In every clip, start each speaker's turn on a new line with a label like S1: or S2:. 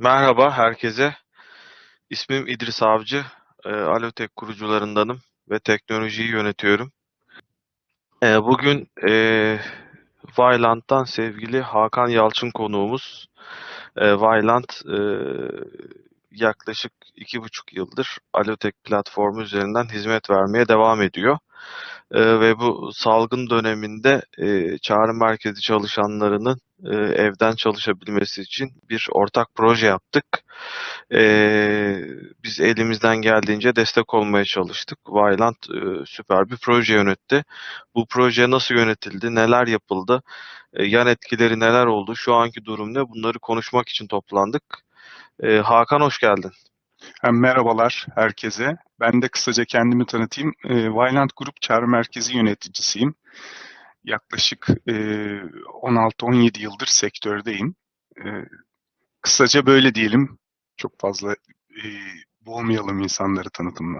S1: Merhaba herkese. İsmim İdris Avcı. Alotek kurucularındanım ve teknolojiyi yönetiyorum. Bugün Vailant'tan sevgili Hakan Yalçın konuğumuz. Vaillant yaklaşık 2,5 yıldır Alotek platformu üzerinden hizmet vermeye devam ediyor. Ve bu salgın döneminde çağrı merkezi çalışanlarının evden çalışabilmesi için bir ortak proje yaptık. Biz elimizden geldiğince destek olmaya çalıştık. Vaillant süper bir proje yönetti. Bu proje nasıl yönetildi, neler yapıldı, yan etkileri neler oldu, şu anki durum ne? Bunları konuşmak için toplandık. Hakan hoş geldin.
S2: Merhabalar herkese. Ben de kısaca kendimi tanıtayım. Vaillant Grup Çağrı Merkezi yöneticisiyim. Yaklaşık 16-17 yıldır sektördeyim. E, Kısaca böyle diyelim. Çok fazla boğmayalım insanları tanıtımla.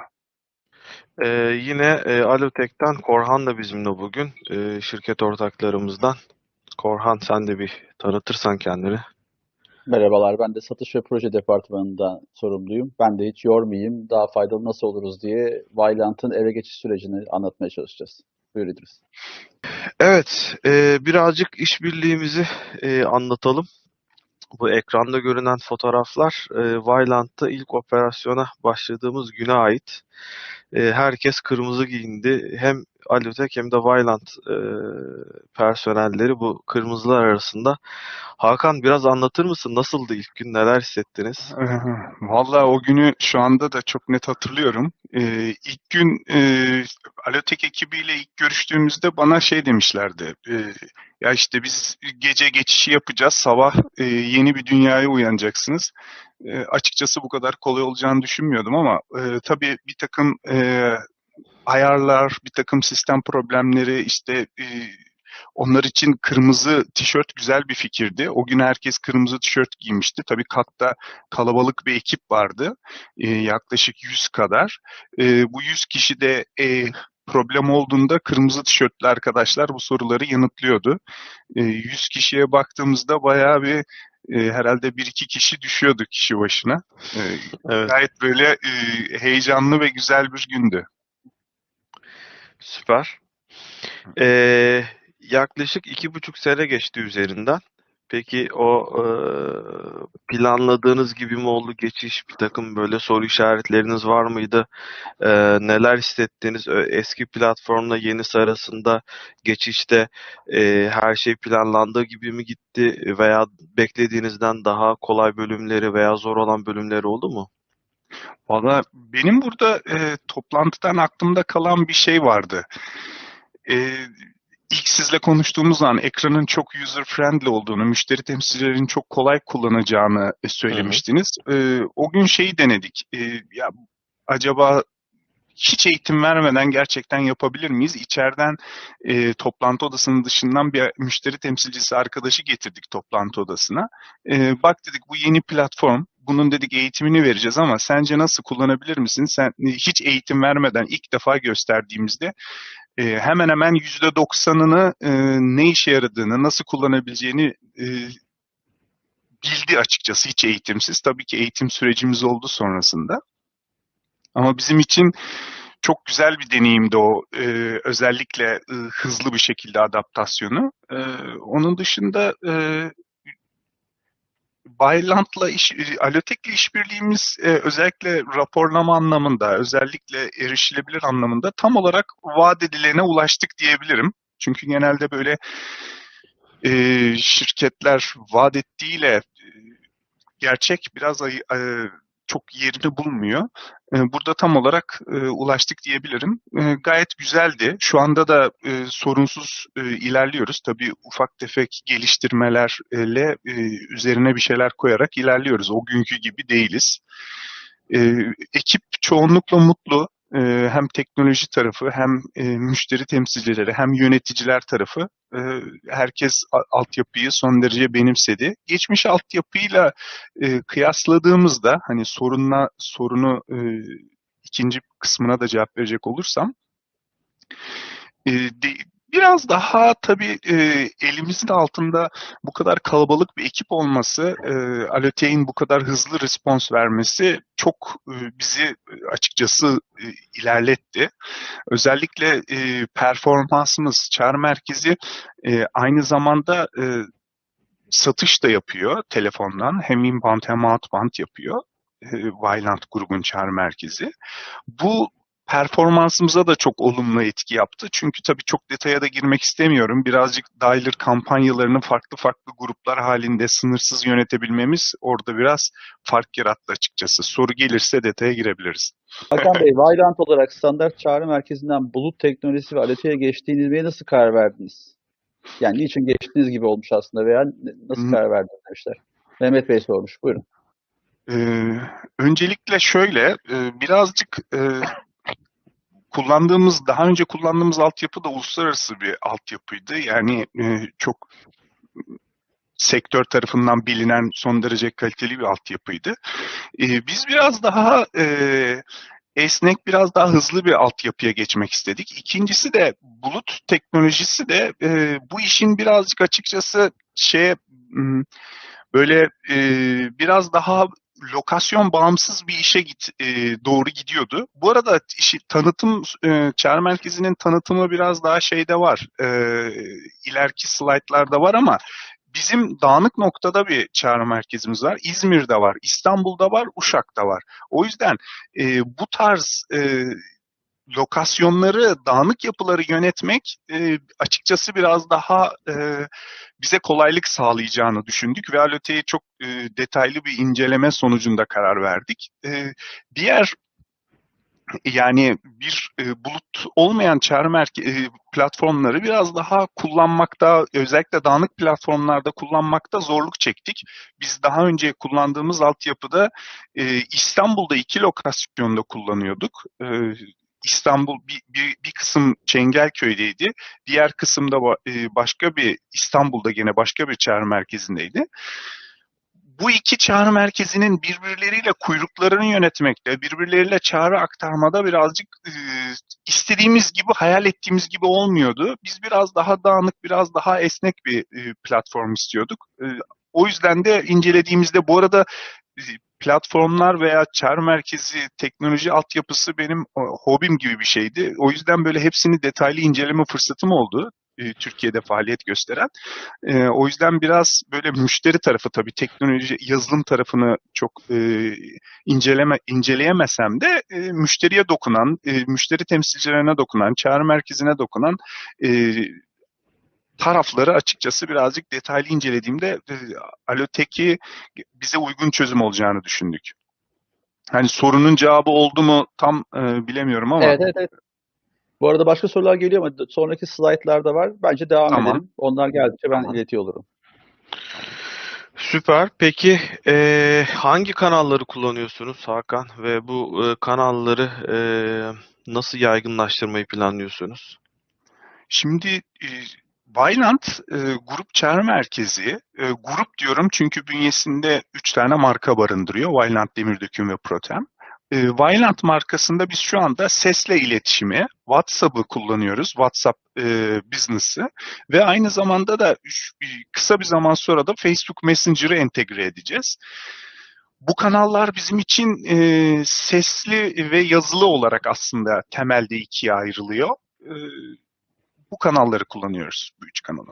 S1: Yine Alotek'ten Korhan da bizimle bugün, şirket ortaklarımızdan. Korhan sen de bir tanıtırsan kendini.
S3: Merhabalar, ben de satış ve proje departmanından sorumluyum. Ben de hiç yormayayım, daha faydalı nasıl oluruz diye Vailant'ın eve geçiş sürecini anlatmaya çalışacağız. Buyur İdris.
S1: Evet, birazcık işbirliğimizi anlatalım. Bu ekranda görünen fotoğraflar Vailant'ta ilk operasyona başladığımız güne ait. Herkes kırmızı giyindi. Hem Alütek hem de Vaillant personelleri bu kırmızılar arasında. Hakan biraz anlatır mısın? Nasıldı ilk gün? Neler hissettiniz?
S2: Vallahi o günü şu anda da çok net hatırlıyorum. İlk gün Alotek ekibiyle ilk görüştüğümüzde bana şey demişlerdi. Ya işte biz gece geçişi yapacağız, sabah yeni bir dünyaya uyanacaksınız. Açıkçası bu kadar kolay olacağını düşünmüyordum ama tabii bir takım ayarlar, bir takım sistem problemleri işte onlar için kırmızı tişört güzel bir fikirdi. O gün herkes kırmızı tişört giymişti. Tabii katta kalabalık bir ekip vardı. Yaklaşık 100 kadar. Bu 100 kişi de problem olduğunda kırmızı tişörtlü arkadaşlar bu soruları yanıtlıyordu. 100 kişiye baktığımızda bayağı bir herhalde bir iki kişi düşüyordu kişi başına. E,
S1: Evet,
S2: Gayet böyle heyecanlı ve güzel bir gündü.
S1: süper. Yaklaşık 2,5 sene geçti üzerinden. Peki o planladığınız gibi mi oldu geçiş? Bir takım böyle soru işaretleriniz var mıydı? Neler hissettiniz? Eski platformla yenisi arasında geçişte her şey planlandığı gibi mi gitti veya beklediğinizden daha kolay bölümleri veya zor olan bölümleri oldu mu?
S2: Valla benim burada toplantıdan aklımda kalan bir şey vardı. E, ilk sizle konuştuğumuz zaman ekranın çok user friendly olduğunu, müşteri temsilcilerin çok kolay kullanacağını
S1: Hı hı.
S2: söylemiştiniz. O gün şeyi denedik. Ya acaba hiç eğitim vermeden gerçekten yapabilir miyiz? İçeriden toplantı odasının dışından bir müşteri temsilcisi arkadaşı getirdik toplantı odasına. Bak dedik bu yeni platform. Bunun dedik eğitimini vereceğiz ama sence nasıl kullanabilir misin? Sen hiç eğitim vermeden ilk defa gösterdiğimizde hemen hemen %90'ını ne işe yaradığını, nasıl kullanabileceğini bildi açıkçası hiç eğitimsiz. Tabii ki eğitim sürecimiz oldu sonrasında. Ama bizim için çok güzel bir deneyimdi o. Özellikle hızlı bir şekilde adaptasyonu. Onun dışında Vailant'la Alotek'le işbirliğimiz özellikle raporlama anlamında, özellikle erişilebilir anlamında tam olarak vaat edilene ulaştık diyebilirim. Çünkü genelde böyle şirketler vaat ettiğiyle gerçek biraz çok yerini bulmuyor. Burada tam olarak ulaştık diyebilirim. Gayet güzeldi. Şu anda da sorunsuz ilerliyoruz. Tabii ufak tefek geliştirmelerle üzerine bir şeyler koyarak ilerliyoruz. O günkü gibi değiliz. Ekip çoğunlukla mutlu. Hem teknoloji tarafı hem müşteri temsilcileri hem yöneticiler tarafı herkes altyapıyı son derece benimsedi. Geçmiş altyapıyla kıyasladığımızda hani sorunu ikinci kısmına da cevap verecek olursam e, de- Biraz daha tabii elimizin altında bu kadar kalabalık bir ekip olması, Allotek'in bu kadar hızlı respons vermesi çok bizi açıkçası ilerletti. Özellikle performansımız, çağrı merkezi aynı zamanda satış da yapıyor telefondan. Hem inbound hem outbound yapıyor. Vaillant grubun çağrı merkezi. Bu performansımıza da çok olumlu etki yaptı. Çünkü tabii çok detaya da girmek istemiyorum. Birazcık dialer kampanyalarını farklı farklı gruplar halinde sınırsız yönetebilmemiz orada biraz fark yarattı açıkçası. Soru gelirse detaya girebiliriz.
S3: Hakan Bey, Vaillant olarak standart çağrı merkezinden bulut teknolojisi ve Allotek'e geçtiğinize nasıl karar verdiniz? Yani niçin geçtiğiniz gibi olmuş aslında veya nasıl karar verdiniz demişler. Mehmet Bey sormuş. Buyurun.
S2: Öncelikle şöyle, birazcık daha önce kullandığımız altyapı da uluslararası bir altyapıydı. Yani çok sektör tarafından bilinen son derece kaliteli bir altyapıydı. Biz biraz daha esnek, biraz daha hızlı bir altyapıya geçmek istedik. İkincisi de bulut teknolojisi de bu işin birazcık açıkçası böyle biraz daha lokasyon bağımsız bir işe doğru gidiyordu. Bu arada çağrı merkezinin tanıtımı biraz daha şeyde var. İleriki slaytlarda var ama bizim dağınık noktada bir çağrı merkezimiz var. İzmir'de var, İstanbul'da var, Uşak'ta var. O yüzden bu tarz lokasyonları, dağınık yapıları yönetmek açıkçası biraz daha bize kolaylık sağlayacağını düşündük ve Allotek'e çok detaylı bir inceleme sonucunda karar verdik. Diğer yani bir bulut olmayan çağrı platformları biraz daha kullanmakta, özellikle dağınık platformlarda kullanmakta zorluk çektik. Biz daha önce kullandığımız altyapıda İstanbul'da 2 lokasyonda kullanıyorduk. İstanbul bir kısım Çengelköy'deydi. Diğer kısımda başka bir İstanbul'da gene başka bir çağrı merkezindeydi. Bu iki çağrı merkezinin birbirleriyle kuyruklarını yönetmekte, birbirleriyle çağrı aktarmada birazcık istediğimiz gibi, hayal ettiğimiz gibi olmuyordu. Biz biraz daha dağınık, biraz daha esnek bir platform istiyorduk. O yüzden de incelediğimizde, bu arada platformlar veya çağrı merkezi teknoloji altyapısı benim hobim gibi bir şeydi. O yüzden böyle hepsini detaylı inceleme fırsatım oldu. Türkiye'de faaliyet gösteren. O yüzden biraz böyle müşteri tarafı, tabii teknoloji, yazılım tarafını çok inceleyemesem de müşteriye dokunan, müşteri temsilcilerine dokunan, çağrı merkezine dokunan tarafları açıkçası birazcık detaylı incelediğimde Allotek'i bize uygun çözüm olacağını düşündük. Hani sorunun cevabı oldu mu tam bilemiyorum ama.
S3: Evet. Bu arada başka sorular geliyor ama sonraki slaytlarda var. Bence devam
S2: Tamam.
S3: edelim. Onlar geldikçe ben
S2: Tamam.
S3: iletiyor olurum.
S1: Süper. Peki hangi kanalları kullanıyorsunuz Hakan ve bu kanalları nasıl yaygınlaştırmayı planlıyorsunuz?
S2: Şimdi Vaillant grup çağrı merkezi, grup diyorum çünkü bünyesinde 3 tane marka barındırıyor. Vaillant, Demirdöküm ve Protem. Vaillant markasında biz şu anda sesle iletişimi, WhatsApp'ı kullanıyoruz, WhatsApp Business'ı ve aynı zamanda da kısa bir zaman sonra da Facebook Messenger'ı entegre edeceğiz. Bu kanallar bizim için sesli ve yazılı olarak aslında temelde ikiye ayrılıyor. Bu kanalları kullanıyoruz, bu 3 kanalı.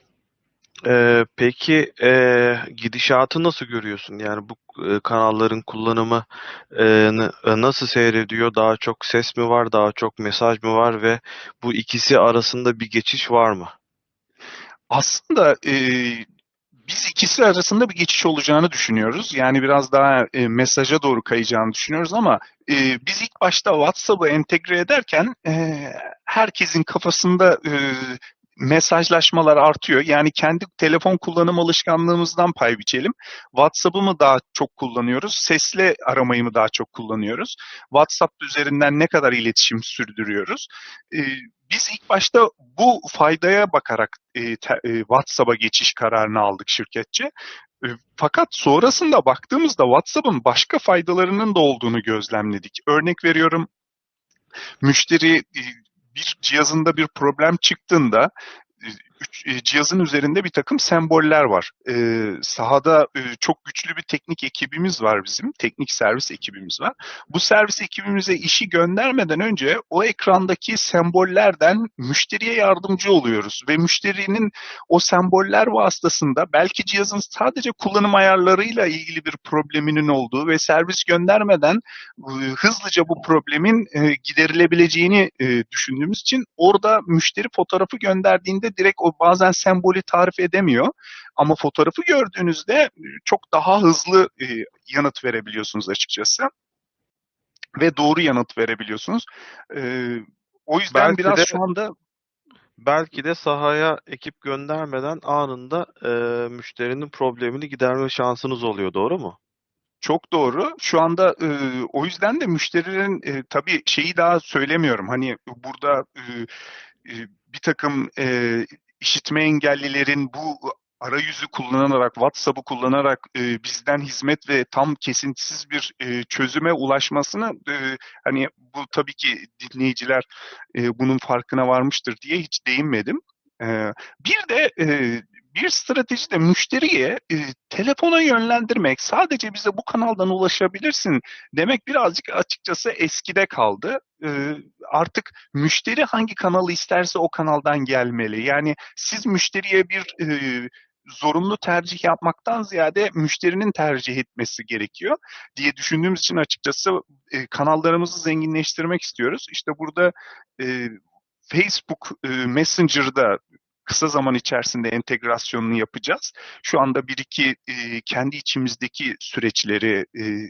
S1: Peki gidişatı nasıl görüyorsun? Yani bu kanalların kullanımı nasıl seyrediyor? Daha çok ses mi var, daha çok mesaj mı var ve bu ikisi arasında bir geçiş var mı?
S2: Aslında biz ikisi arasında bir geçiş olacağını düşünüyoruz. Yani biraz daha mesaja doğru kayacağını düşünüyoruz ama biz ilk başta WhatsApp'ı entegre ederken herkesin kafasında mesajlaşmalar artıyor. Yani kendi telefon kullanım alışkanlığımızdan pay biçelim. WhatsApp'ı mı daha çok kullanıyoruz? Sesli aramayı mı daha çok kullanıyoruz? WhatsApp üzerinden ne kadar iletişim sürdürüyoruz? Biz ilk başta bu faydaya bakarak WhatsApp'a geçiş kararını aldık şirketçe. Fakat sonrasında baktığımızda WhatsApp'ın başka faydalarının da olduğunu gözlemledik. Örnek veriyorum, müşteri bir cihazında bir problem çıktığında cihazın üzerinde bir takım semboller var. Sahada çok güçlü bir teknik ekibimiz var bizim. Teknik servis ekibimiz var. Bu servis ekibimize işi göndermeden önce o ekrandaki sembollerden müşteriye yardımcı oluyoruz. Ve müşterinin o semboller vasıtasında belki cihazın sadece kullanım ayarlarıyla ilgili bir probleminin olduğu ve servis göndermeden hızlıca bu problemin giderilebileceğini düşündüğümüz için orada müşteri fotoğrafı gönderdiğinde direkt o bazen sembolü tarif edemiyor. Ama fotoğrafı gördüğünüzde çok daha hızlı yanıt verebiliyorsunuz açıkçası. Ve doğru yanıt verebiliyorsunuz. O yüzden
S1: Belki
S2: biraz
S1: de
S2: şu anda
S1: belki de sahaya ekip göndermeden anında müşterinin problemini giderme şansınız oluyor, doğru mu?
S2: çok doğru. Şu anda o yüzden de müşterilerin tabii şeyi daha söylemiyorum. Hani burada bir takım işitme engellilerin bu arayüzü kullanarak, WhatsApp'ı kullanarak bizden hizmet ve tam kesintisiz bir çözüme ulaşmasını hani bu tabii ki dinleyiciler bunun farkına varmıştır diye hiç değinmedim. Bir de bir strateji de müşteriye telefona yönlendirmek, sadece bize bu kanaldan ulaşabilirsin demek birazcık açıkçası eskide kaldı. Artık müşteri hangi kanalı isterse o kanaldan gelmeli. Yani siz müşteriye bir zorunlu tercih yapmaktan ziyade müşterinin tercih etmesi gerekiyor diye düşündüğümüz için açıkçası kanallarımızı zenginleştirmek istiyoruz. İşte burada e, Facebook Messenger'da kısa zaman içerisinde entegrasyonunu yapacağız. Şu anda bir iki kendi içimizdeki süreçleri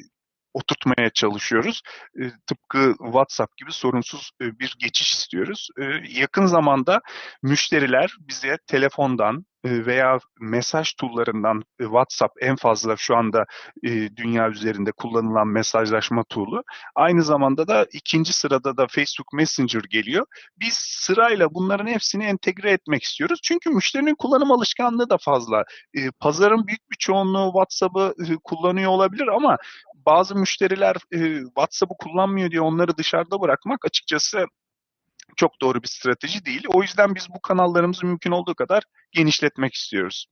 S2: oturtmaya çalışıyoruz. Tıpkı WhatsApp gibi sorunsuz bir geçiş istiyoruz. Yakın zamanda müşteriler bize telefondan veya mesaj tool'larından WhatsApp en fazla şu anda dünya üzerinde kullanılan mesajlaşma tool'u. Aynı zamanda da ikinci sırada da Facebook Messenger geliyor. Biz sırayla bunların hepsini entegre etmek istiyoruz. Çünkü müşterinin kullanım alışkanlığı da fazla. Pazarın büyük bir çoğunluğu WhatsApp'ı kullanıyor olabilir ama bazı müşteriler WhatsApp'ı kullanmıyor diye onları dışarıda bırakmak açıkçası çok doğru bir strateji değil. O yüzden biz bu kanallarımızı mümkün olduğu kadar genişletmek istiyoruz.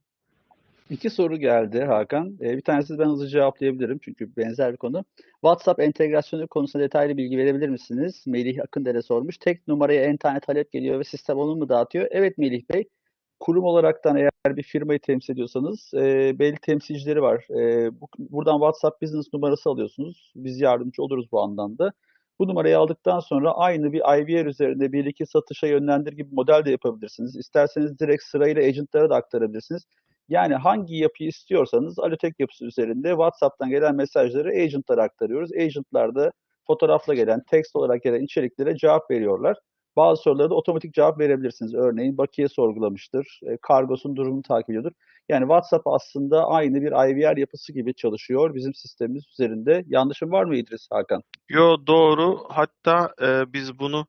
S3: İki soru geldi Hakan. Bir tanesi ben hızlı cevaplayabilirim çünkü benzer bir konu. WhatsApp entegrasyonu konusunda detaylı bilgi verebilir misiniz? Melih Akındere sormuş. Tek numaraya en tane talep geliyor ve sistem onu mu dağıtıyor? Evet Melih Bey. Kurum olaraktan eğer bir firmayı temsil ediyorsanız belli temsilcileri var. Buradan WhatsApp Business numarası alıyorsunuz. Biz yardımcı oluruz bu anlamda. Bu numarayı aldıktan sonra aynı bir IVR üzerinde bir iki satışa yönlendir gibi model de yapabilirsiniz. İsterseniz direkt sırayla agentlara da aktarabilirsiniz. Yani hangi yapıyı istiyorsanız Alotech yapısı üzerinde WhatsApp'tan gelen mesajları agent'lara aktarıyoruz. Agent'lar da fotoğrafla gelen, text olarak gelen içeriklere cevap veriyorlar. Bazı sorulara da otomatik cevap verebilirsiniz. Örneğin bakiye sorgulamıştır, kargosun durumunu takip ediyordur. Yani WhatsApp aslında aynı bir IVR yapısı gibi çalışıyor bizim sistemimiz üzerinde. Yanlışım var mı İdris, Hakan?
S1: Yo, doğru. Hatta biz bunu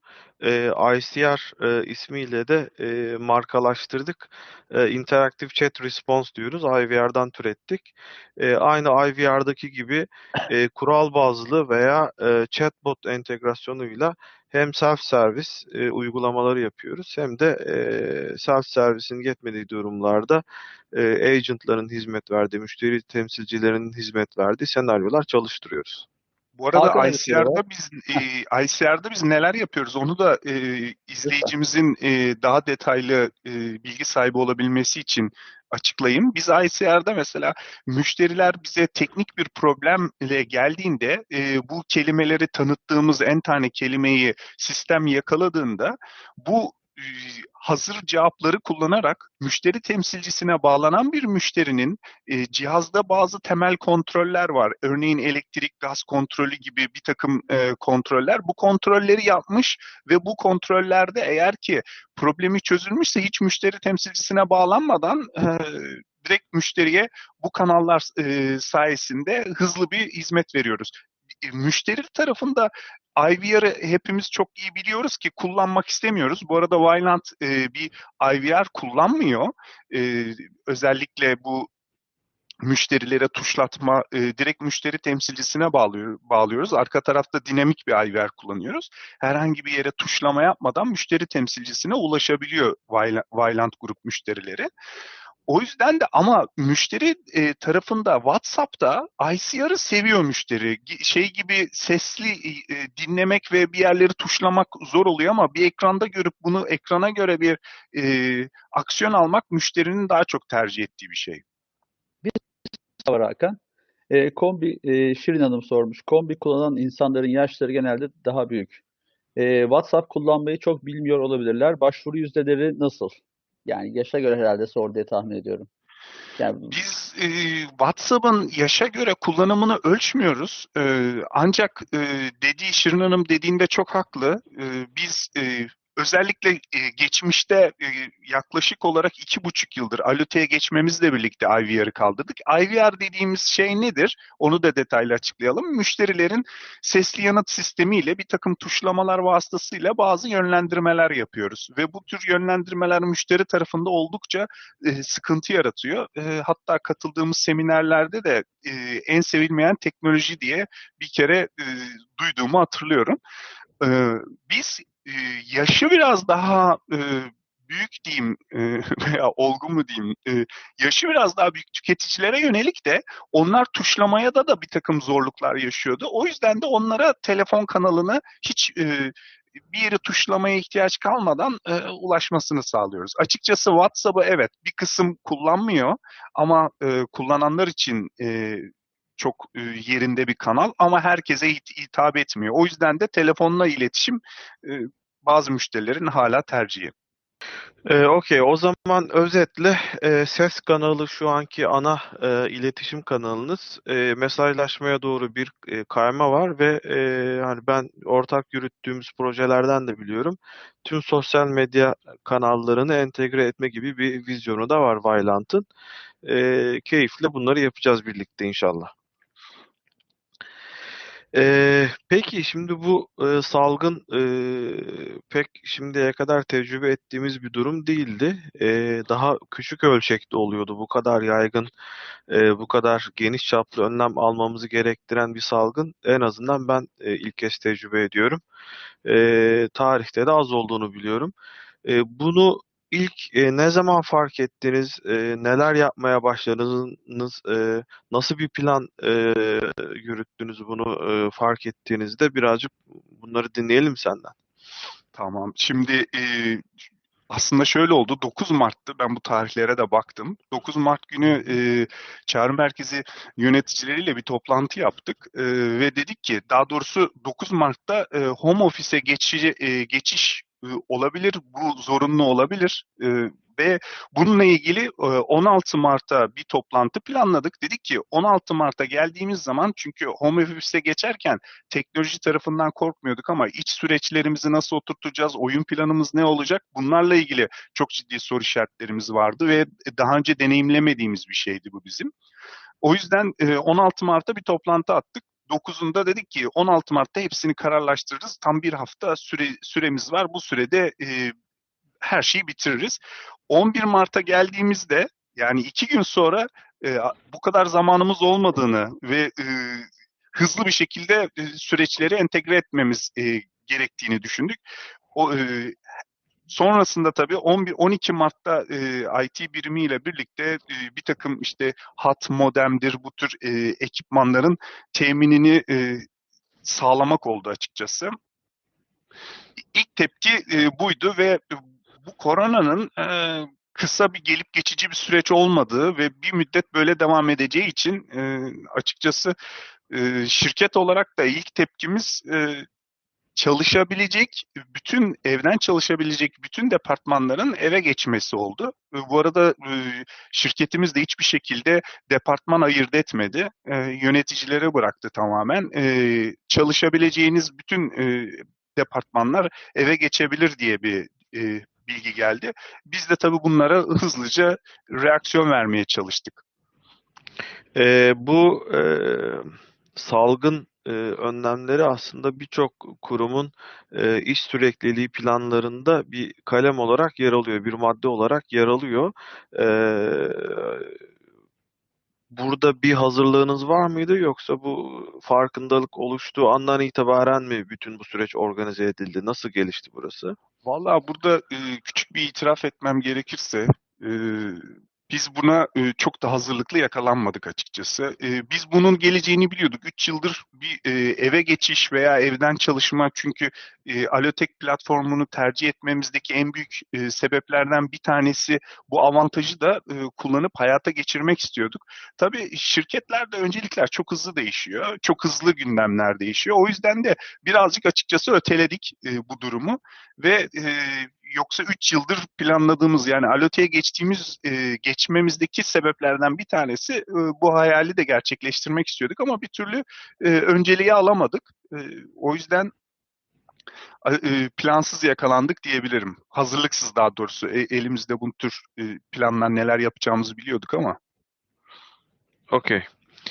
S1: ICR ismiyle de markalaştırdık. Interactive Chat Response diyoruz. IVR'dan türettik. Aynı IVR'daki gibi kural bazlı veya chatbot entegrasyonuyla hem self-service uygulamaları yapıyoruz hem de self-service'in yetmediği durumlarda agentların hizmet verdiği, müşteri temsilcilerinin hizmet verdiği senaryolar çalıştırıyoruz.
S2: Bu arada
S3: Hakan'a bir soru var.
S2: ICR'da biz neler yapıyoruz? Onu da
S3: Lütfen.
S2: izleyicimizin daha detaylı bilgi sahibi olabilmesi için açıklayayım. Biz ICR'da mesela müşteriler bize teknik bir problemle geldiğinde bu kelimeleri tanıttığımız en tane kelimeyi sistem yakaladığında bu hazır cevapları kullanarak müşteri temsilcisine bağlanan bir müşterinin cihazda bazı temel kontroller var. Örneğin elektrik, gaz kontrolü gibi bir takım kontroller. Bu kontrolleri yapmış ve bu kontrollerde eğer ki problemi çözülmüşse hiç müşteri temsilcisine bağlanmadan direkt müşteriye bu kanallar sayesinde hızlı bir hizmet veriyoruz. Müşteri tarafında IVR'ı hepimiz çok iyi biliyoruz ki kullanmak istemiyoruz. Bu arada Vylant bir IVR kullanmıyor. Özellikle bu müşterilere tuşlatma, direkt müşteri temsilcisine bağlıyoruz. Arka tarafta dinamik bir IVR kullanıyoruz. Herhangi bir yere tuşlama yapmadan müşteri temsilcisine ulaşabiliyor Vaillant Grup müşterileri. O yüzden de ama müşteri tarafında WhatsApp'ta ICR'ı seviyor müşteri. Şey gibi sesli dinlemek ve bir yerleri tuşlamak zor oluyor ama bir ekranda görüp bunu ekrana göre bir aksiyon almak müşterinin daha çok tercih ettiği bir şey.
S3: Bir soru var Hakan. Şirin Hanım sormuş. Kombi kullanan insanların yaşları genelde daha büyük. WhatsApp kullanmayı çok bilmiyor olabilirler. Başvuru yüzdeleri nasıl? Yani yaşa göre herhalde sor diye tahmin ediyorum. Yani
S2: Biz WhatsApp'ın yaşa göre kullanımını ölçmüyoruz. Ancak Şirin Hanım dediğinde çok haklı. Biz özellikle geçmişte yaklaşık olarak 2,5 yıldır ALOT'e geçmemizle birlikte IVR'ı kaldırdık. IVR dediğimiz şey nedir? Onu da detaylı açıklayalım. Müşterilerin sesli yanıt sistemiyle bir takım tuşlamalar vasıtasıyla bazı yönlendirmeler yapıyoruz. Ve bu tür yönlendirmeler müşteri tarafında oldukça sıkıntı yaratıyor. Hatta katıldığımız seminerlerde de en sevilmeyen teknoloji diye bir kere duyduğumu hatırlıyorum. E, Biz yaşı biraz daha büyük diyeyim veya olgun mu diyeyim, yaşı biraz daha büyük tüketicilere yönelik de onlar tuşlamaya da bir takım zorluklar yaşıyordu. O yüzden de onlara telefon kanalını hiç bir yeri tuşlamaya ihtiyaç kalmadan ulaşmasını sağlıyoruz. Açıkçası WhatsApp'ı evet bir kısım kullanmıyor ama kullananlar için çok yerinde bir kanal ama herkese hitap etmiyor. O yüzden de telefonla iletişim e, bazı müşterilerin hala tercihi.
S1: Okey. O zaman özetle ses kanalı şu anki ana iletişim kanalınız. Mesajlaşmaya doğru bir kayma var ve hani ben ortak yürüttüğümüz projelerden de biliyorum. Tüm sosyal medya kanallarını entegre etme gibi bir vizyonu da var Vailant'ın. Keyifle bunları yapacağız birlikte inşallah. Peki şimdi bu salgın pek şimdiye kadar tecrübe ettiğimiz bir durum değildi. Daha küçük ölçekte oluyordu. Bu kadar yaygın, bu kadar geniş çaplı önlem almamızı gerektiren bir salgın. En azından ben ilk kez tecrübe ediyorum. Tarihte de az olduğunu biliyorum. Bunu ilk ne zaman fark ettiniz? Neler yapmaya başladınız? Nasıl bir plan yürüttünüz bunu fark ettiğinizde? Birazcık bunları dinleyelim senden.
S2: Tamam. Şimdi aslında şöyle oldu. 9 Mart'tı. Ben bu tarihlere de baktım. 9 Mart günü çağrı merkezi yöneticileriyle bir toplantı yaptık. Ve dedik ki daha doğrusu 9 Mart'ta home office'e geçiş olabilir. Bu zorunlu olabilir. Ve bununla ilgili 16 Mart'a bir toplantı planladık. Dedik ki 16 Mart'a geldiğimiz zaman çünkü home office'e geçerken teknoloji tarafından korkmuyorduk ama iç süreçlerimizi nasıl oturtacağız, oyun planımız ne olacak? Bunlarla ilgili çok ciddi soru işaretlerimiz vardı ve daha önce deneyimlemediğimiz bir şeydi bu bizim. O yüzden 16 Mart'ta bir toplantı attık. 9'unda dedik ki 16 Mart'ta hepsini kararlaştırırız. Tam bir hafta süremiz var. Bu sürede her şeyi bitiririz. 11 Mart'a geldiğimizde yani 2 gün sonra bu kadar zamanımız olmadığını ve hızlı bir şekilde süreçleri entegre etmemiz gerektiğini düşündük. O sonrasında tabii 11-12 Mart'ta IT birimiyle birlikte bir takım işte hat modemdir bu tür ekipmanların teminini sağlamak oldu açıkçası. İlk tepki buydu ve bu koronanın kısa bir gelip geçici bir süreç olmadığı ve bir müddet böyle devam edeceği için açıkçası şirket olarak da ilk tepkimiz evden çalışabilecek bütün departmanların eve geçmesi oldu. Bu arada şirketimiz de hiçbir şekilde departman ayırt etmedi. Yöneticilere bıraktı tamamen. Çalışabileceğiniz bütün departmanlar eve geçebilir diye bir bilgi geldi. Biz de tabii bunlara hızlıca reaksiyon vermeye çalıştık.
S1: Bu salgın önlemleri aslında birçok kurumun iş sürekliliği planlarında bir kalem olarak yer alıyor, bir madde olarak yer alıyor. burada bir hazırlığınız var mıydı yoksa bu farkındalık oluştuğu andan itibaren mi bütün bu süreç organize edildi? Nasıl gelişti burası?
S2: Vallahi burada küçük bir itiraf etmem gerekirse e, biz buna çok da hazırlıklı yakalanmadık açıkçası. Biz bunun geleceğini biliyorduk. 3 yıldır bir eve geçiş veya evden çalışma, çünkü Alotek platformunu tercih etmemizdeki en büyük sebeplerden bir tanesi bu avantajı da kullanıp hayata geçirmek istiyorduk. Tabii şirketlerde öncelikler çok hızlı değişiyor. Çok hızlı gündemler değişiyor. O yüzden de birazcık açıkçası öteledik bu durumu. Ve yoksa 3 yıldır planladığımız, yani Alote'ye geçmemizdeki sebeplerden bir tanesi bu hayali de gerçekleştirmek istiyorduk ama bir türlü önceliği alamadık. O yüzden plansız yakalandık diyebilirim. Hazırlıksız, daha doğrusu. Elimizde bu tür planlar, neler yapacağımızı biliyorduk ama.
S1: Okey.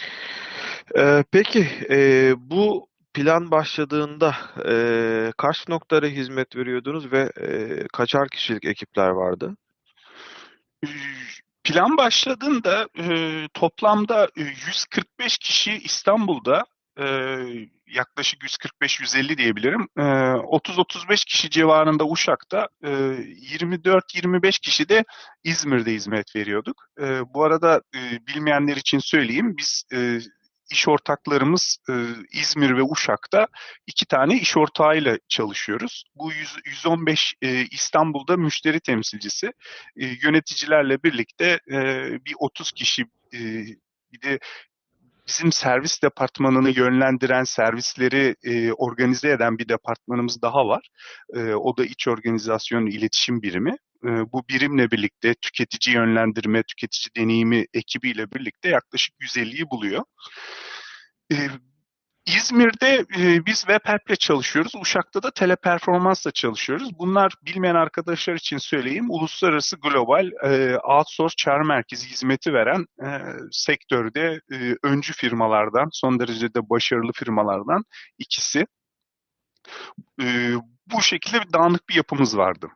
S1: Peki bu plan başladığında kaç noktalara hizmet veriyordunuz ve kaçar kişilik ekipler vardı?
S2: E, Plan başladığında toplamda 145 kişi İstanbul'da, e, yaklaşık 145-150 diyebilirim. 30-35 kişi civarında Uşak'ta, 24-25 kişi de İzmir'de hizmet veriyorduk. Bu arada bilmeyenler için söyleyeyim, biz iş ortaklarımız İzmir ve Uşak'ta 2 tane iş ortağıyla çalışıyoruz. Bu 115 İstanbul'da müşteri temsilcisi, yöneticilerle birlikte bir 30 kişi, bir de bizim servis departmanını yönlendiren, servisleri organize eden bir departmanımız daha var. O da iç organizasyon iletişim birimi. Bu birimle birlikte tüketici yönlendirme, tüketici deneyimi ekibiyle birlikte yaklaşık 150'yi buluyor. E, İzmir'de biz WebHelp'le çalışıyoruz. Uşak'ta da Teleperformans'la çalışıyoruz. Bunlar, bilmeyen arkadaşlar için söyleyeyim, uluslararası global outsource çağrı merkezi hizmeti veren sektörde öncü firmalardan, son derece de başarılı firmalardan ikisi. E, Bu şekilde bir dağınık bir yapımız vardı.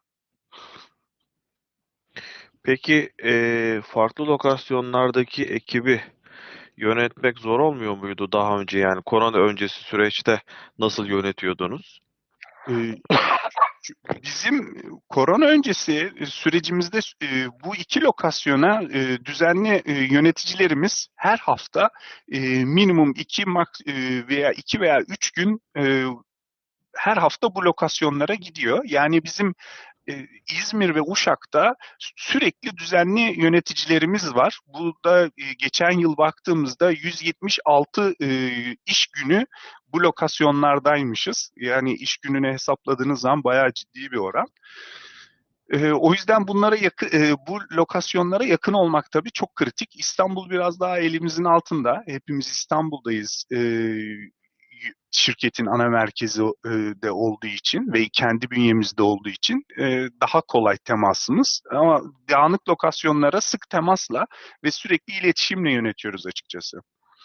S1: Peki farklı lokasyonlardaki ekibi yönetmek zor olmuyor muydu daha önce, yani korona öncesi süreçte nasıl yönetiyordunuz?
S2: E, Bizim korona öncesi sürecimizde bu 2 lokasyona düzenli yöneticilerimiz her hafta minimum 2 veya 3 gün her hafta bu lokasyonlara gidiyor. Yani bizim İzmir ve Uşak'ta sürekli düzenli yöneticilerimiz var. Bu da geçen yıl baktığımızda 176 iş günü bu lokasyonlardaymışız. Yani iş gününe hesapladığınız zaman bayağı ciddi bir oran. O yüzden bu lokasyonlara yakın olmak tabii çok kritik. İstanbul biraz daha elimizin altında. Hepimiz İstanbul'dayız. Şirketin ana merkezi de olduğu için ve kendi bünyemizde olduğu için daha kolay temasımız. Ama dağınık lokasyonlara sık temasla ve sürekli iletişimle yönetiyoruz açıkçası.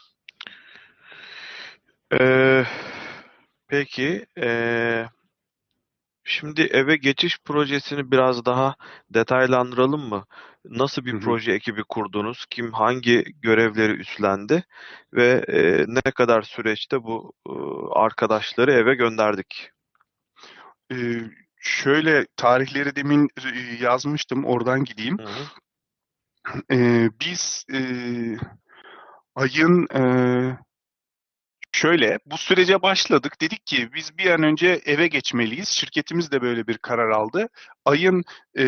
S1: Ee, peki şimdi eve geçiş projesini biraz daha detaylandıralım mı? Nasıl bir
S2: Hı hı.
S1: proje ekibi kurdunuz? Kim hangi görevleri üstlendi? Ve ne kadar süreçte bu arkadaşları eve gönderdik?
S2: Ee, Şöyle, tarihleri demin yazmıştım, oradan gideyim.
S1: Hı hı.
S2: Biz ayın şöyle, bu sürece başladık. Dedik ki biz bir an önce eve geçmeliyiz. Şirketimiz de böyle bir karar aldı. Ayın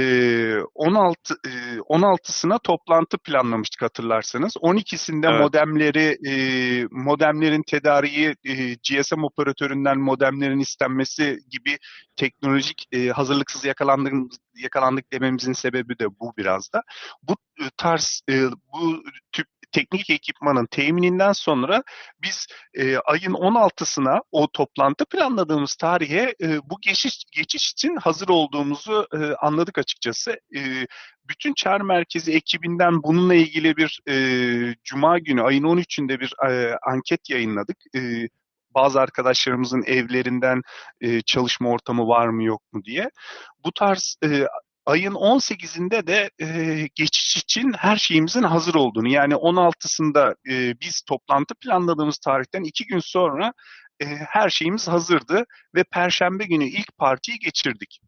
S2: 16'sına toplantı planlamıştık, hatırlarsanız. 12'sinde
S1: Evet.
S2: modemlerin tedariği, GSM operatöründen modemlerin istenmesi gibi teknolojik hazırlıksız yakalandık dememizin sebebi de bu biraz da. Bu bu tip teknik ekipmanın temininden sonra biz ayın 16'sına, o toplantı planladığımız tarihe, bu geçiş için hazır olduğumuzu anladık açıkçası. Bütün çağrı merkezi ekibinden bununla ilgili bir Cuma günü ayın 13'ünde bir anket yayınladık. Bazı arkadaşlarımızın evlerinden çalışma ortamı var mı yok mu diye. Bu tarz ayın 18'inde de geçiş için her şeyimizin hazır olduğunu, yani 16'sında biz toplantı planladığımız tarihten 2 gün sonra her şeyimiz hazırdı ve Perşembe günü ilk partiyi geçirdik.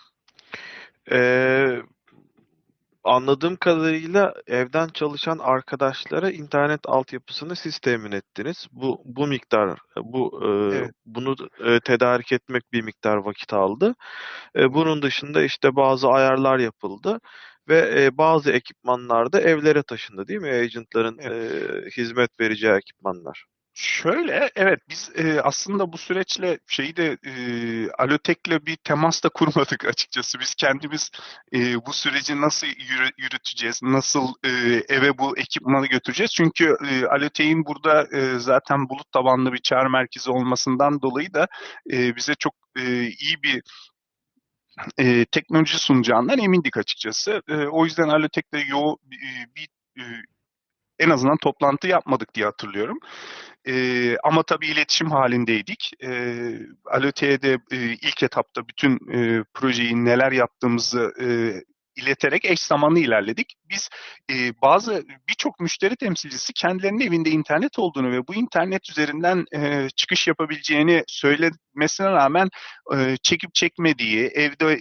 S1: Ee, Anladığım kadarıyla evden çalışan arkadaşlara internet altyapısını siz temin ettiniz. Bu miktar,
S2: Evet.
S1: bunu tedarik etmek bir miktar vakit aldı. Bunun dışında işte bazı ayarlar yapıldı ve bazı ekipmanlar da evlere taşındı, değil mi? Agentların
S2: Evet.
S1: hizmet vereceği ekipmanlar.
S2: Şöyle, evet, biz aslında bu süreçle Alotek'le bir temas da kurmadık açıkçası. Biz kendimiz bu süreci nasıl yürüteceğiz, nasıl eve bu ekipmanı götüreceğiz? Çünkü Alotek'in burada zaten bulut tabanlı bir çağrı merkezi olmasından dolayı da bize çok iyi bir teknoloji sunacağından emindik açıkçası. O yüzden Alotek'le bir e, en azından toplantı yapmadık diye hatırlıyorum. Ama tabii iletişim halindeydik. Alote'ye de ilk etapta bütün projeyi neler yaptığımızı ileterek eş zamanlı ilerledik. Biz birçok müşteri temsilcisi kendilerinin evinde internet olduğunu ve bu internet üzerinden çıkış yapabileceğini söylemesine rağmen çekip çekmediği, evde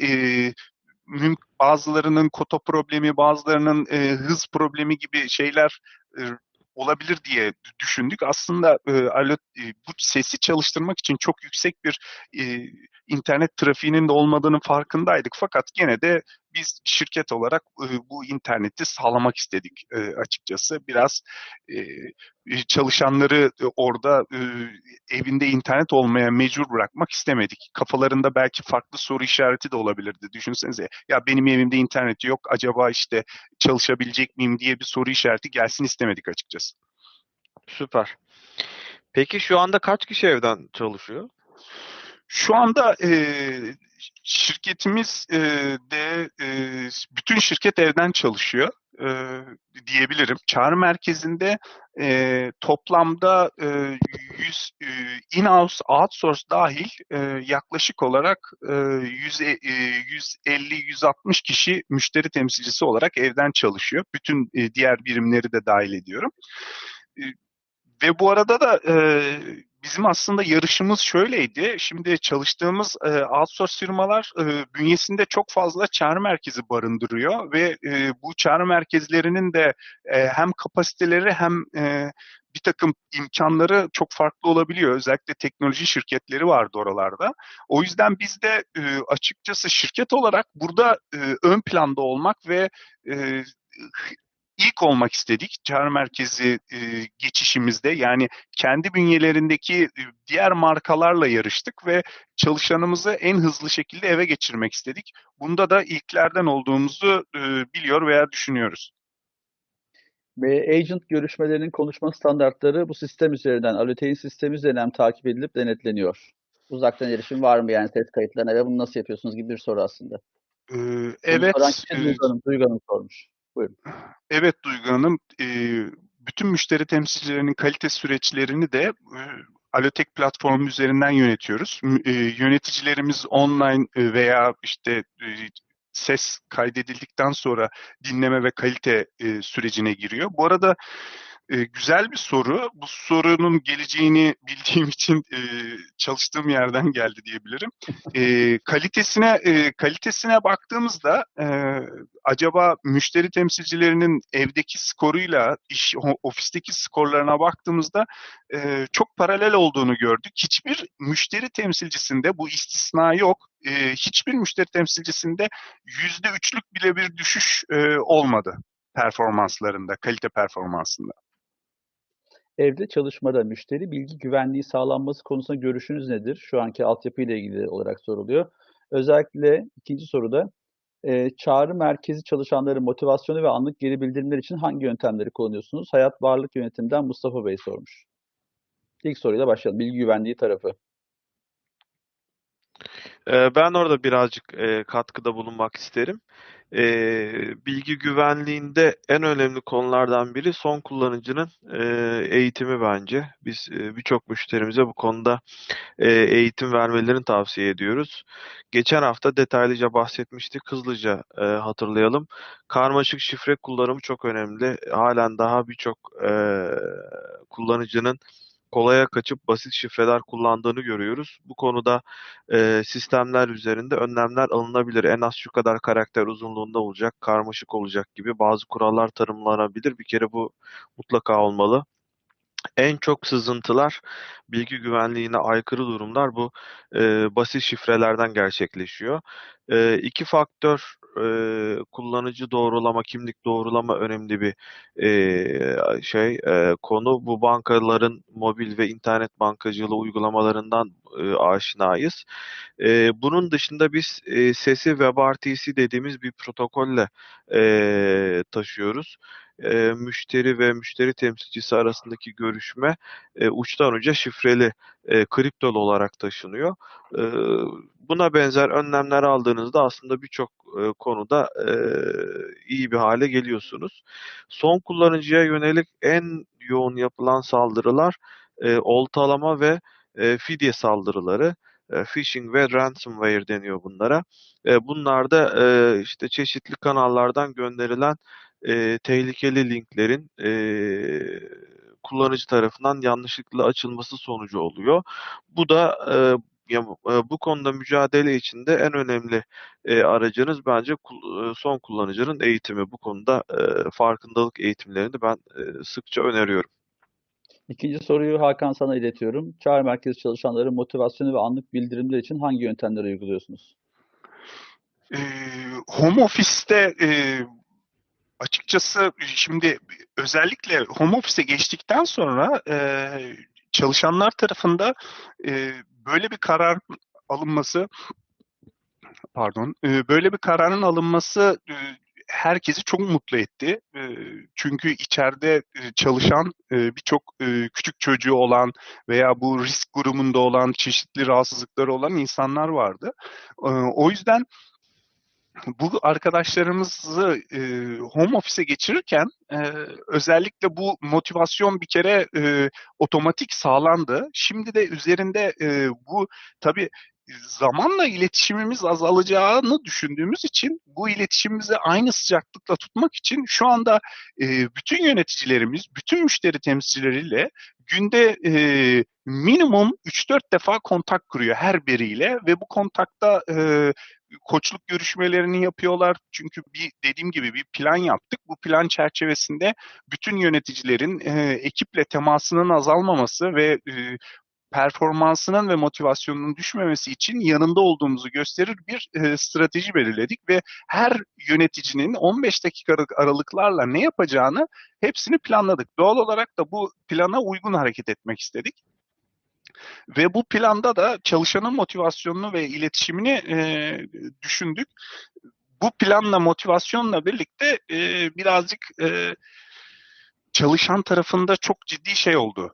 S2: bazılarının kota problemi, bazılarının hız problemi gibi şeyler e, olabilir diye düşündük. Aslında bu sesi çalıştırmak için çok yüksek bir e, internet trafiğinin de olmadığının farkındaydık. Fakat gene de biz şirket olarak bu interneti sağlamak istedik açıkçası. Biraz e, çalışanları orada evinde internet olmaya mecbur bırakmak istemedik. Kafalarında belki farklı soru işareti de olabilirdi. Düşünsenize, ya benim evimde internet yok, acaba işte çalışabilecek miyim diye bir soru işareti gelsin istemedik açıkçası.
S1: Süper. Peki şu anda kaç kişi evden çalışıyor?
S2: Şu anda şirketimiz de bütün şirket evden çalışıyor diyebilirim. Çağrı merkezinde toplamda 100 in-house, outsource dahil yaklaşık olarak 150-160 kişi müşteri temsilcisi olarak evden çalışıyor. Bütün diğer birimleri de dahil ediyorum. E, Ve bu arada da bizim aslında yarışımız şöyleydi. Şimdi çalıştığımız outsource firmalar bünyesinde çok fazla çağrı merkezi barındırıyor ve bu çağrı merkezlerinin de hem kapasiteleri hem bir takım imkanları çok farklı olabiliyor. Özellikle teknoloji şirketleri vardı oralarda. O yüzden biz de açıkçası şirket olarak burada ön planda olmak ve e, ilk olmak istedik çağrı merkezi geçişimizde. Yani kendi bünyelerindeki diğer markalarla yarıştık ve çalışanımızı en hızlı şekilde eve geçirmek istedik. Bunda da ilklerden olduğumuzu biliyor veya düşünüyoruz.
S3: Ve agent görüşmelerinin konuşma standartları bu sistem üzerinden, Allotate'in sistemi üzerinden takip edilip denetleniyor. Uzaktan erişim var mı yani ses kayıtlarına ve bunu nasıl yapıyorsunuz gibi bir soru aslında. Bunu soran
S2: Evet,
S3: kişi Duygu Hanım. Duygu Hanım sormuş. Buyurun.
S2: evet Duygu Hanım, bütün müşteri temsilcilerinin kalite süreçlerini de Alotek platformu üzerinden yönetiyoruz. Yöneticilerimiz online veya işte ses kaydedildikten sonra dinleme ve kalite sürecine giriyor. Bu arada güzel bir soru. Bu sorunun geleceğini bildiğim için çalıştığım yerden geldi diyebilirim. Kalitesine baktığımızda acaba müşteri temsilcilerinin evdeki skoruyla ofisteki skorlarına baktığımızda çok paralel olduğunu gördük. Hiçbir müşteri temsilcisinde bu istisna yok. Hiçbir müşteri temsilcisinde %3'lük bile bir düşüş olmadı performanslarında, kalite performansında.
S3: Evde çalışmada müşteri bilgi güvenliği sağlanması konusunda görüşünüz nedir? Şu anki altyapı ile ilgili olarak soruluyor. Özellikle ikinci soruda çağrı merkezi çalışanların motivasyonu ve anlık geri bildirimler için hangi yöntemleri kullanıyorsunuz? Hayat Varlık Yönetim'den Mustafa Bey sormuş. İlk soruyla başlayalım. Bilgi güvenliği tarafı.
S1: Ben orada birazcık katkıda bulunmak isterim. Bilgi güvenliğinde en önemli konulardan biri son kullanıcının eğitimi bence. Biz birçok müşterimize bu konuda eğitim vermelerini tavsiye ediyoruz. Geçen hafta detaylıca bahsetmiştik. Hızlıca hatırlayalım. Karmaşık şifre kullanımı çok önemli. Halen daha birçok kullanıcının kolaya kaçıp basit şifreler kullandığını görüyoruz. Bu konuda sistemler üzerinde önlemler alınabilir. En az şu kadar karakter uzunluğunda olacak, karmaşık olacak gibi bazı kurallar tanımlanabilir. Bir kere bu mutlaka olmalı. En çok sızıntılar, bilgi güvenliğine aykırı durumlar bu basit şifrelerden gerçekleşiyor. İki faktör kullanıcı doğrulama, kimlik doğrulama önemli bir konu. Bu bankaların mobil ve internet bankacılığı uygulamalarından aşinayız. Bunun dışında biz sesi WebRTC dediğimiz bir protokolle taşıyoruz. Müşteri ve müşteri temsilcisi arasındaki görüşme uçtan uca şifreli, kriptolu olarak taşınıyor. E, Buna benzer önlemler aldığınızda aslında birçok konuda iyi bir hale geliyorsunuz. Son kullanıcıya yönelik en yoğun yapılan saldırılar oltalama ve fidye saldırıları. Phishing ve ransomware deniyor bunlara. Bunlar da işte çeşitli kanallardan gönderilen tehlikeli linklerin kullanıcı tarafından yanlışlıkla açılması sonucu oluyor. Bu da bu konuda mücadele için de en önemli aracınız bence son kullanıcının eğitimi. Bu konuda farkındalık eğitimlerini ben sıkça öneriyorum.
S3: İkinci soruyu Hakan sana iletiyorum. Çağrı merkezi çalışanların motivasyonu ve anlık bildirimler için hangi yöntemleri uyguluyorsunuz?
S2: Home office'te açıkçası şimdi özellikle home office'e geçtikten sonra çalışanlar tarafında böyle bir karar alınması, böyle bir kararın alınması herkesi çok mutlu etti. Çünkü içeride çalışan birçok küçük çocuğu olan veya bu risk grubunda olan, çeşitli rahatsızlıkları olan insanlar vardı. O yüzden bu arkadaşlarımızı home office'e geçirirken özellikle bu motivasyon bir kere otomatik sağlandı. Şimdi de üzerinde bu tabii zamanla iletişimimiz azalacağını düşündüğümüz için bu iletişimimizi aynı sıcaklıkla tutmak için şu anda bütün yöneticilerimiz, bütün müşteri temsilcileriyle günde minimum 3-4 defa kontak kuruyor her biriyle ve bu kontakta koçluk görüşmelerini yapıyorlar. Çünkü dediğim gibi bir plan yaptık. Bu plan çerçevesinde bütün yöneticilerin ekiple temasının azalmaması ve performansının ve motivasyonunun düşmemesi için yanında olduğumuzu gösterir bir strateji belirledik ve her yöneticinin 15 dakikalık aralıklarla ne yapacağını hepsini planladık. Doğal olarak da bu plana uygun hareket etmek istedik. Ve bu planda da çalışanın motivasyonunu ve iletişimini düşündük. Bu planla, motivasyonla birlikte birazcık çalışan tarafında çok ciddi şey oldu.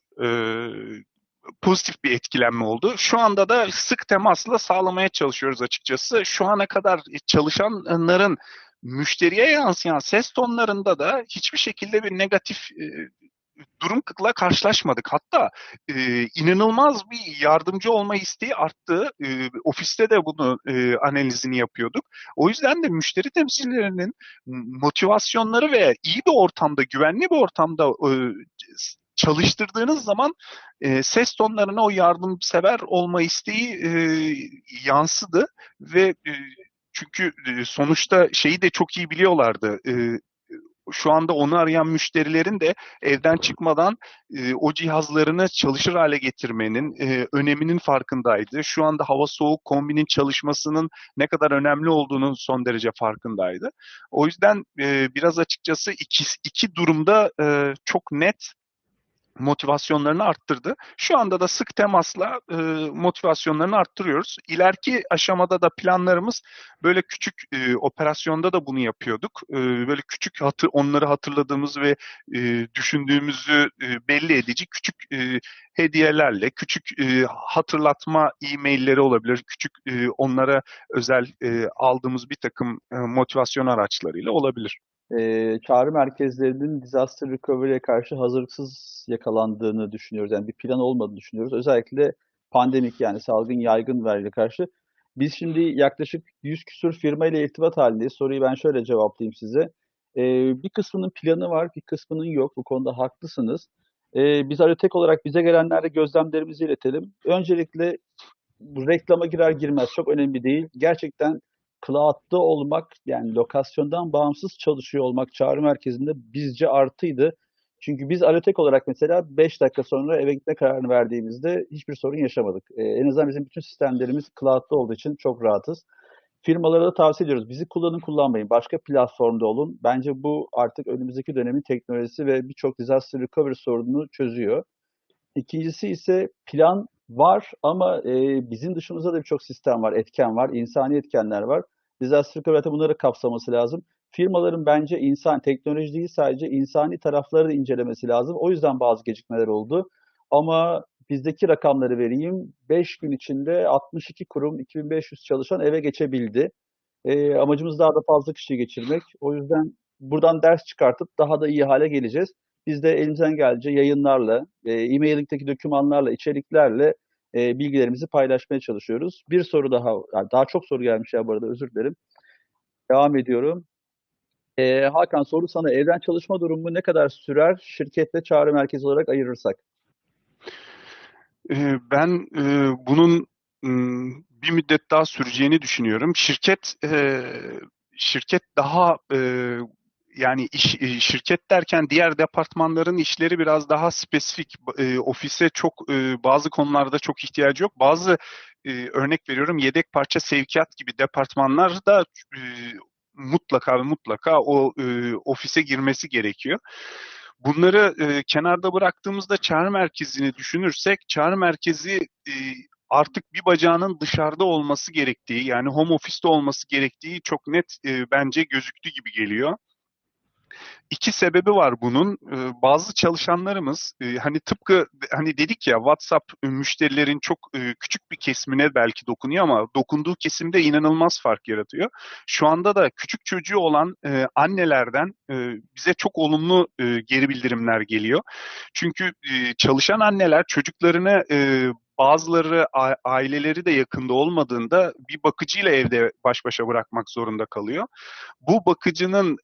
S2: Pozitif bir etkilenme oldu. Şu anda da sık temasla sağlamaya çalışıyoruz açıkçası. Şu ana kadar çalışanların müşteriye yansıyan ses tonlarında da hiçbir şekilde bir negatif durumla karşılaşmadık. Hatta inanılmaz bir yardımcı olma isteği arttı. Ofiste de bunu analizini yapıyorduk. O yüzden de müşteri temsilcilerinin motivasyonları ve iyi bir ortamda, güvenli bir ortamda çalıştırdığınız zaman ses tonlarına o yardımsever olma isteği yansıdı ve çünkü sonuçta şeyi de çok iyi biliyorlardı. Şu anda onu arayan müşterilerin de evden çıkmadan o cihazlarını çalışır hale getirmenin öneminin farkındaydı. Şu anda hava soğuk, kombinin çalışmasının ne kadar önemli olduğunun son derece farkındaydı. O yüzden biraz açıkçası iki durumda çok net motivasyonlarını arttırdı. Şu anda da sık temasla motivasyonlarını arttırıyoruz. İleriki aşamada da planlarımız böyle küçük operasyonda da bunu yapıyorduk. Böyle küçük onları hatırladığımız ve düşündüğümüzü belli edici küçük hediyelerle, küçük hatırlatma e-mailleri olabilir, küçük onlara özel aldığımız bir takım motivasyon araçlarıyla olabilir.
S3: Çağrı merkezlerinin disaster recovery'e karşı hazırlıksız yakalandığını düşünüyoruz. Yani bir plan olmadığını düşünüyoruz. Özellikle pandemik yani salgın yaygın veriyle karşı. Biz şimdi yaklaşık 100 küsur firma ile irtibat halindeyiz. Soruyu ben şöyle cevaplayayım size. Bir kısmının planı var, bir kısmının yok. Bu konuda haklısınız. Biz Alotek olarak bize gelenlerle gözlemlerimizi iletelim. Öncelikle bu reklama girer girmez çok önemli değil. Gerçekten cloud'da olmak yani lokasyondan bağımsız çalışıyor olmak çağrı merkezinde bizce artıydı. Çünkü biz Alotek olarak mesela 5 dakika sonra eve gitme kararını verdiğimizde hiçbir sorun yaşamadık. En azından bizim bütün sistemlerimiz cloud'da olduğu için çok rahatız. Firmalara da tavsiye ediyoruz. Bizi kullanın kullanmayın. Başka platformda olun. Bence bu artık önümüzdeki dönemin teknolojisi ve birçok disaster recovery sorununu çözüyor. İkincisi ise plan var ama bizim dışımızda da birçok sistem var, etken var, insani etkenler var. Disaster recovery'de bunları kapsaması lazım. Firmaların bence teknoloji değil sadece insani tarafları da incelemesi lazım. O yüzden bazı gecikmeler oldu. Ama bizdeki rakamları vereyim. 5 gün içinde 62 kurum, 2500 çalışan eve geçebildi. Amacımız daha da fazla kişiyi geçirmek. O yüzden buradan ders çıkartıp daha da iyi hale geleceğiz. Biz de elimizden gelince yayınlarla, e-mail'deki dokümanlarla, içeriklerle bilgilerimizi paylaşmaya çalışıyoruz. Bir soru daha, yani daha çok soru gelmiş ya bu arada özür dilerim. Devam ediyorum. Hakan soru sana evden çalışma durumu ne kadar sürer şirketle çağrı merkezi olarak ayırırsak?
S2: Ben bunun bir müddet daha süreceğini düşünüyorum. Şirket daha yani şirket derken diğer departmanların işleri biraz daha spesifik. Ofise çok bazı konularda çok ihtiyacı yok. Bazı örnek veriyorum yedek parça sevkiyat gibi departmanlar da mutlaka ve mutlaka o ofise girmesi gerekiyor. Bunları kenarda bıraktığımızda çağrı merkezini düşünürsek, çağrı merkezi artık bir bacağının dışarıda olması gerektiği, yani home office'te olması gerektiği çok net bence gözüktü gibi geliyor. İki sebebi var bunun. Bazı çalışanlarımız hani tıpkı hani dedik ya WhatsApp müşterilerin çok küçük bir kesimine belki dokunuyor ama dokunduğu kesimde inanılmaz fark yaratıyor. Şu anda da küçük çocuğu olan annelerden bize çok olumlu geri bildirimler geliyor. Çünkü çalışan anneler çocuklarını bazıları aileleri de yakında olmadığında bir bakıcıyla evde baş başa bırakmak zorunda kalıyor. Bu bakıcının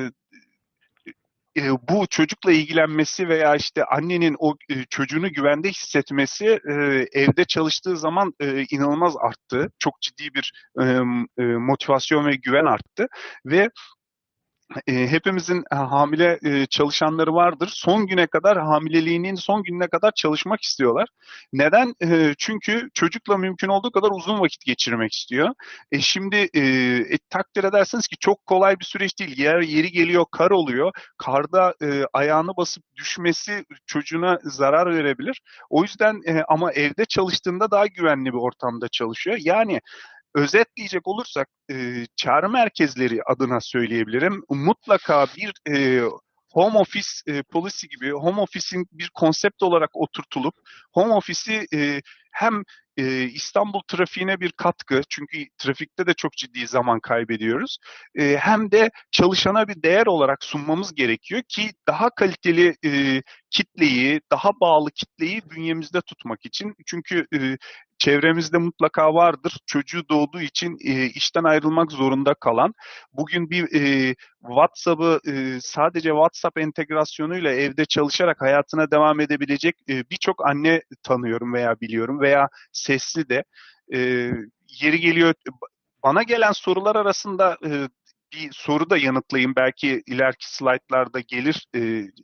S2: bu çocukla ilgilenmesi veya işte annenin o çocuğunu güvende hissetmesi evde çalıştığı zaman inanılmaz arttı. Çok ciddi bir motivasyon ve güven arttı ve hepimizin hamile çalışanları vardır. Son güne kadar hamileliğinin son gününe kadar çalışmak istiyorlar. Neden? Çünkü çocukla mümkün olduğu kadar uzun vakit geçirmek istiyor. Şimdi takdir edersiniz ki çok kolay bir süreç değil. Yeri geliyor kar oluyor. Karda ayağını basıp düşmesi çocuğuna zarar verebilir. O yüzden ama evde çalıştığında daha güvenli bir ortamda çalışıyor. Yani özetleyecek olursak çağrı merkezleri adına söyleyebilirim. Mutlaka bir home office policy gibi home office'in bir konsept olarak oturtulup home office'i hem İstanbul trafiğine bir katkı çünkü trafikte de çok ciddi zaman kaybediyoruz. Hem de çalışana bir değer olarak sunmamız gerekiyor ki daha kaliteli kitleyi, daha bağlı kitleyi bünyemizde tutmak için. Çünkü çevremizde mutlaka vardır. Çocuğu doğduğu için işten ayrılmak zorunda kalan, bugün bir WhatsApp'ı sadece WhatsApp entegrasyonuyla evde çalışarak hayatına devam edebilecek birçok anne tanıyorum veya biliyorum veya sesli de. E, Yeri geliyor bana gelen sorular arasında bir soru da yanıtlayayım. Belki ileriki slaytlarda gelir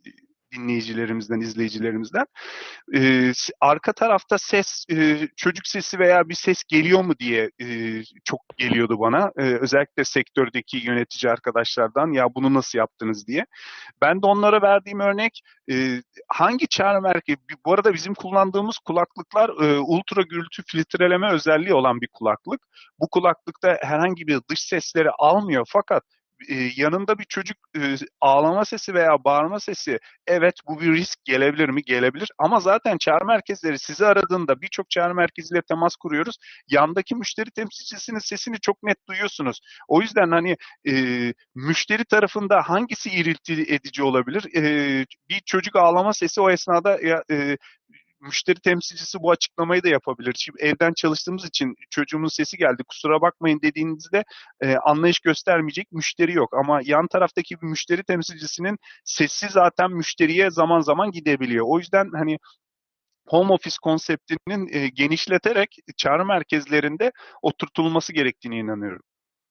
S2: dinleyicilerimizden, izleyicilerimizden. Arka tarafta ses, çocuk sesi veya bir ses geliyor mu diye çok geliyordu bana. Özellikle sektördeki yönetici arkadaşlardan ya bunu nasıl yaptınız diye. Ben de onlara verdiğim örnek hangi çağrı merkezi, bu arada bizim kullandığımız kulaklıklar ultra gürültü filtreleme özelliği olan bir kulaklık. Bu kulaklıkta herhangi bir dış sesleri almıyor fakat yanında bir çocuk ağlama sesi veya bağırma sesi, evet bu bir risk gelebilir mi? Gelebilir. Ama zaten çağrı merkezleri sizi aradığında birçok çağrı merkeziyle temas kuruyoruz. Yandaki müşteri temsilcisinin sesini çok net duyuyorsunuz. O yüzden hani müşteri tarafında hangisi iriti edici olabilir? Bir çocuk ağlama sesi o esnada müşteri temsilcisi bu açıklamayı da yapabilir. Şimdi evden çalıştığımız için çocuğumun sesi geldi kusura bakmayın dediğinizde anlayış göstermeyecek müşteri yok. Ama yan taraftaki bir müşteri temsilcisinin sesi zaten müşteriye zaman zaman gidebiliyor. O yüzden hani home office konseptinin genişleterek çağrı merkezlerinde oturtulması gerektiğine inanıyorum.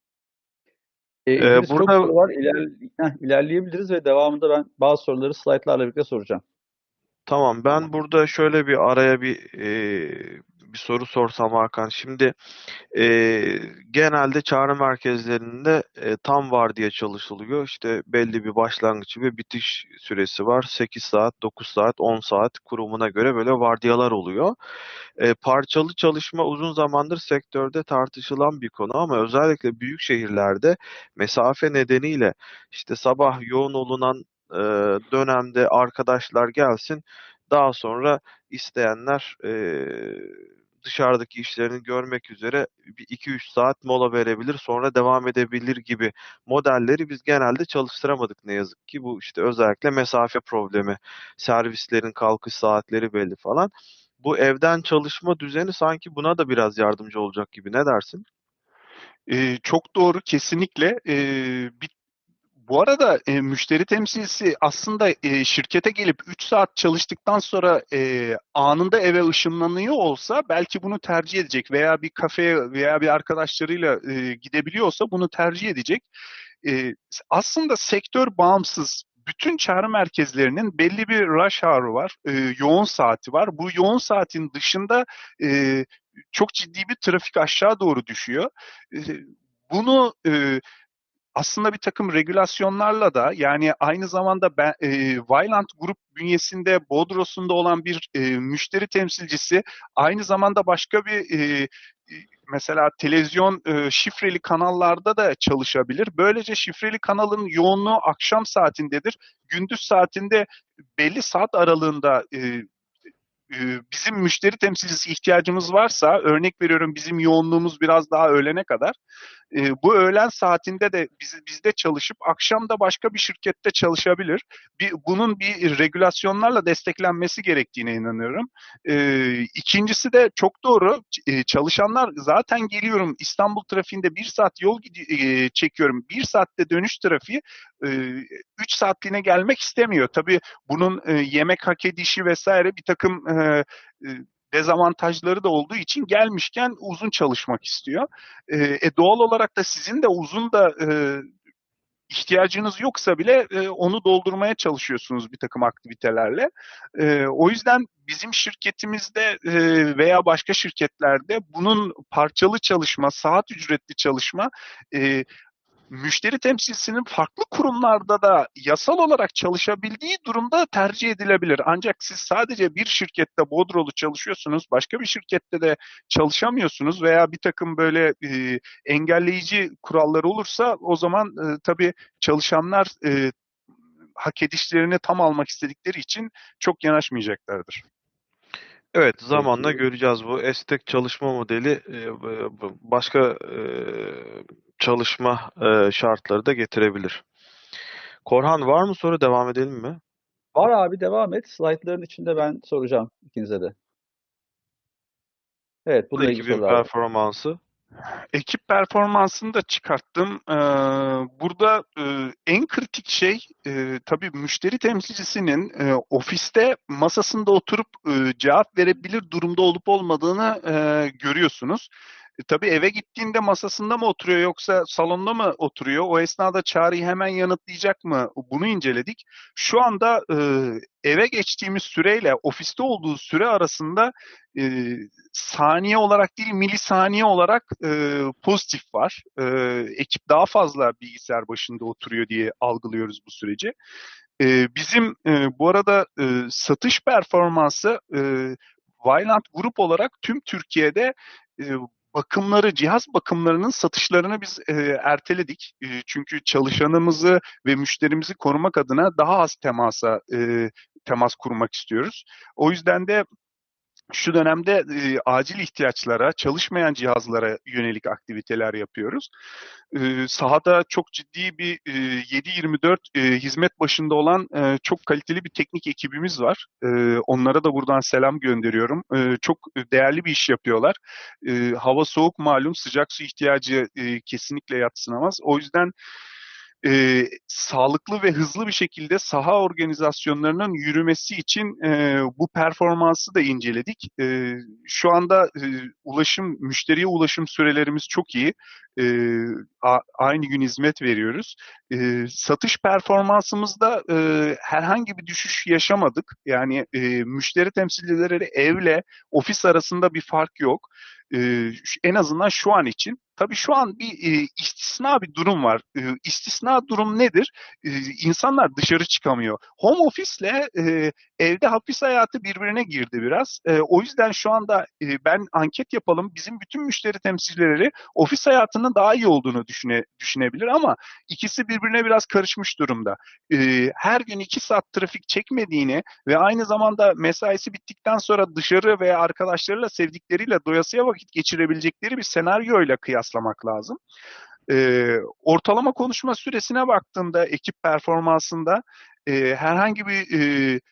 S3: İdris çok
S1: Burada
S3: soru var. İlerleyebiliriz ve devamında ben bazı soruları slaytlarla birlikte soracağım.
S1: tamam, ben burada şöyle bir araya bir soru sorsam Hakan. Şimdi genelde çağrı merkezlerinde tam vardiya çalışılıyor. İşte belli bir başlangıç ve bitiş süresi var. 8 saat, 9 saat, 10 saat kurumuna göre böyle vardiyalar oluyor. Parçalı çalışma uzun zamandır sektörde tartışılan bir konu ama özellikle büyük şehirlerde mesafe nedeniyle işte sabah yoğun olunan e, dönemde arkadaşlar gelsin. Daha sonra isteyenler dışarıdaki işlerini görmek üzere bir 2-3 saat mola verebilir, sonra devam edebilir gibi modelleri biz genelde çalıştıramadık ne yazık ki. Bu işte özellikle mesafe problemi, servislerin kalkış saatleri belli falan. Bu evden çalışma düzeni sanki buna da biraz yardımcı olacak gibi. Ne dersin?
S2: Çok doğru, kesinlikle. Bu arada müşteri temsilcisi aslında şirkete gelip 3 saat çalıştıktan sonra anında eve ışınlanıyor olsa belki bunu tercih edecek veya bir kafeye veya bir arkadaşlarıyla gidebiliyorsa bunu tercih edecek. Aslında sektör bağımsız. Bütün çağrı merkezlerinin belli bir rush hour'ı var, yoğun saati var. Bu yoğun saatin dışında çok ciddi bir trafik aşağı doğru düşüyor. E, Bunu aslında bir takım regülasyonlarla da yani aynı zamanda Vaillant Grup bünyesinde Bodros'unda olan bir müşteri temsilcisi aynı zamanda başka bir mesela televizyon şifreli kanallarda da çalışabilir. Böylece şifreli kanalın yoğunluğu akşam saatindedir. Gündüz saatinde belli saat aralığında bizim müşteri temsilcisi ihtiyacımız varsa, örnek veriyorum bizim yoğunluğumuz biraz daha öğlene kadar. Bu öğlen saatinde de bizde çalışıp akşam da başka bir şirkette çalışabilir. Bunun bir regülasyonlarla desteklenmesi gerektiğine inanıyorum. İkincisi de çok doğru. Çalışanlar zaten geliyorum İstanbul trafiğinde 1 saat yol çekiyorum. 1 saatte dönüş trafiği 3 saatliğine gelmek istemiyor. Tabii bunun yemek hak edişi vesaire bir takım dezavantajları da olduğu için gelmişken uzun çalışmak istiyor. Doğal olarak da sizin de uzun da ihtiyacınız yoksa bile onu doldurmaya çalışıyorsunuz bir takım aktivitelerle. O yüzden bizim şirketimizde veya başka şirketlerde bunun parçalı çalışma, saat ücretli çalışma müşteri temsilcisinin farklı kurumlarda da yasal olarak çalışabildiği durumda tercih edilebilir. Ancak siz sadece bir şirkette Bodrolu çalışıyorsunuz, başka bir şirkette de çalışamıyorsunuz veya bir takım böyle engelleyici kurallar olursa o zaman tabii çalışanlar hak edişlerini tam almak istedikleri için çok yanaşmayacaklardır.
S1: Evet, zamanla
S3: Peki.
S1: göreceğiz bu esnek çalışma modeli başka çalışma şartları da getirebilir. Korhan, var mı soru? Devam edelim mi?
S3: Var abi, devam et. Slaytların içinde ben soracağım ikinize de. Evet,
S1: Bu da
S3: bununla ilgili
S1: ekibin
S3: sorular var.
S1: performansı.
S2: Ekip performansını da çıkarttım. Burada en kritik şey tabii müşteri temsilcisinin ofiste masasında oturup cevap verebilir durumda olup olmadığını görüyorsunuz. Tabii eve gittiğinde masasında mı oturuyor yoksa salonda mı oturuyor? O esnada çağrıyı hemen yanıtlayacak mı? Bunu inceledik. Şu anda eve geçtiğimiz süreyle ofiste olduğu süre arasında e, saniye olarak değil milisaniye olarak pozitif var. Ekip daha fazla bilgisayar başında oturuyor diye algılıyoruz bu süreci. Bizim bu arada satış performansı Vaillant Grup olarak tüm Türkiye'de e, bakımları, cihaz bakımlarının satışlarını biz erteledik. Çünkü çalışanımızı ve müşterimizi korumak adına daha az temas kurmak istiyoruz. O yüzden de şu dönemde acil ihtiyaçlara, çalışmayan cihazlara yönelik aktiviteler yapıyoruz. Sahada çok ciddi bir 7/24 hizmet başında olan çok kaliteli bir teknik ekibimiz var. Onlara da buradan selam gönderiyorum. Çok değerli bir iş yapıyorlar. Hava soğuk malum, sıcak su ihtiyacı kesinlikle yadsınamaz. O yüzden sağlıklı ve hızlı bir şekilde saha organizasyonlarının yürümesi için bu performansı da inceledik. Şu anda müşteriye ulaşım sürelerimiz çok iyi. E, Aynı gün hizmet veriyoruz. Satış performansımızda herhangi bir düşüş yaşamadık. Yani müşteri temsilcileri evle ofis arasında bir fark yok. En azından şu an için. Tabii şu an bir istisna bir durum var. İstisna durum nedir? İnsanlar dışarı çıkamıyor. Home office'le evde hapis hayatı birbirine girdi biraz. O yüzden şu anda ben anket yapalım. Bizim bütün müşteri temsilcileri ofis hayatının daha iyi olduğunu düşünebilir ama ikisi birbirine biraz karışmış durumda. Her gün 2 saat trafik çekmediğini ve aynı zamanda mesaisi bittikten sonra dışarı veya arkadaşlarıyla, sevdikleriyle doyasıya vakit geçirebilecekleri bir senaryoyla kıyaslamak lazım. Ortalama konuşma süresine baktığımda ekip performansında herhangi bir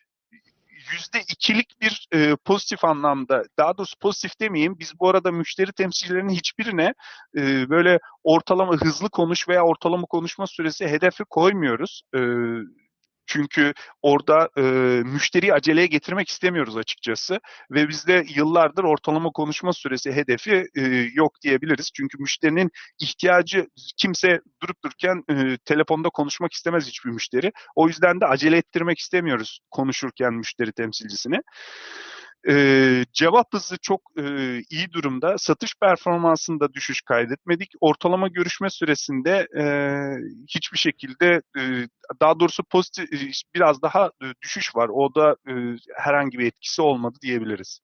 S2: %2'lik bir pozitif anlamda, daha doğrusu pozitif demeyeyim, biz bu arada müşteri temsilcilerinin hiçbirine böyle ortalama hızlı konuş veya ortalama konuşma süresi hedefi koymuyoruz. Çünkü orada müşteriyi aceleye getirmek istemiyoruz açıkçası ve bizde yıllardır ortalama konuşma süresi hedefi yok diyebiliriz. Çünkü müşterinin ihtiyacı, kimse durup dururken telefonda konuşmak istemez hiçbir müşteri. O yüzden de acele ettirmek istemiyoruz konuşurken müşteri temsilcisini. Cevap hızı çok iyi durumda. Satış performansında düşüş kaydetmedik. Ortalama görüşme süresinde hiçbir şekilde daha doğrusu pozitif biraz daha düşüş var. O da herhangi bir etkisi olmadı diyebiliriz.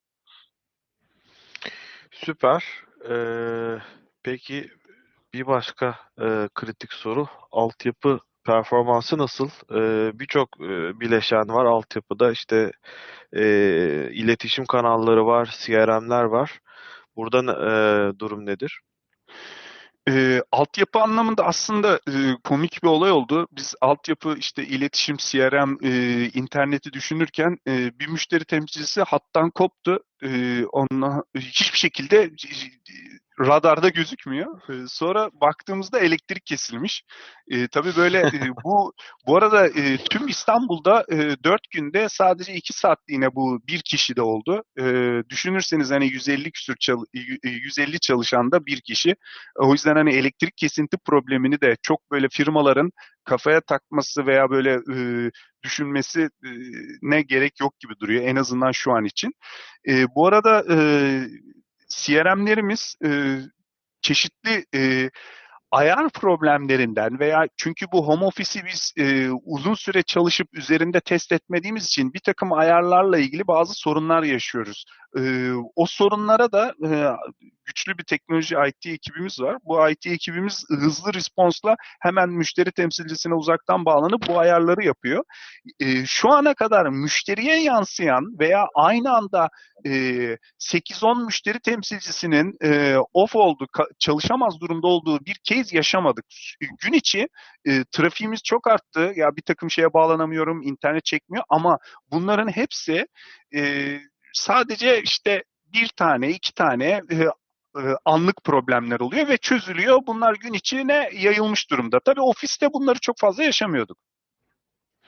S1: Süper. Peki bir başka kritik soru. Altyapı performansı nasıl? Birçok bileşen var altyapıda. İşte iletişim kanalları var, CRM'ler var. Burada durum nedir?
S2: Altyapı anlamında aslında komik bir olay oldu. Biz altyapı, işte iletişim, CRM, interneti düşünürken bir müşteri temsilcisi hattan koptu. Onunla hiçbir şekilde radarda gözükmüyor. Sonra baktığımızda elektrik kesilmiş. Tabii böyle bu arada tüm İstanbul'da 4 günde sadece 2 saatliğine bu bir kişi de oldu. Düşünürseniz hani 150 çalışanda bir kişi. O yüzden hani elektrik kesinti problemini de çok böyle firmaların kafaya takması veya böyle düşünmesi ne gerek yok gibi duruyor en azından şu an için. Bu arada CRM'lerimiz çeşitli ayar problemlerinden veya çünkü bu home office'i biz uzun süre çalışıp üzerinde test etmediğimiz için bir takım ayarlarla ilgili bazı sorunlar yaşıyoruz. O sorunlara da güçlü bir teknoloji IT ekibimiz var. Bu IT ekibimiz hızlı responsla hemen müşteri temsilcisine uzaktan bağlanıp bu ayarları yapıyor. Şu ana kadar müşteriye yansıyan veya aynı anda 8-10 müşteri temsilcisinin off olduğu, çalışamaz durumda olduğu bir case yaşamadık. Gün içi trafiğimiz çok arttı. Ya bir takım şeye bağlanamıyorum, internet çekmiyor ama bunların hepsi sadece işte bir tane, iki tane anlık problemler oluyor ve çözülüyor. Bunlar gün içine yayılmış durumda. Tabii ofiste bunları çok fazla yaşamıyorduk.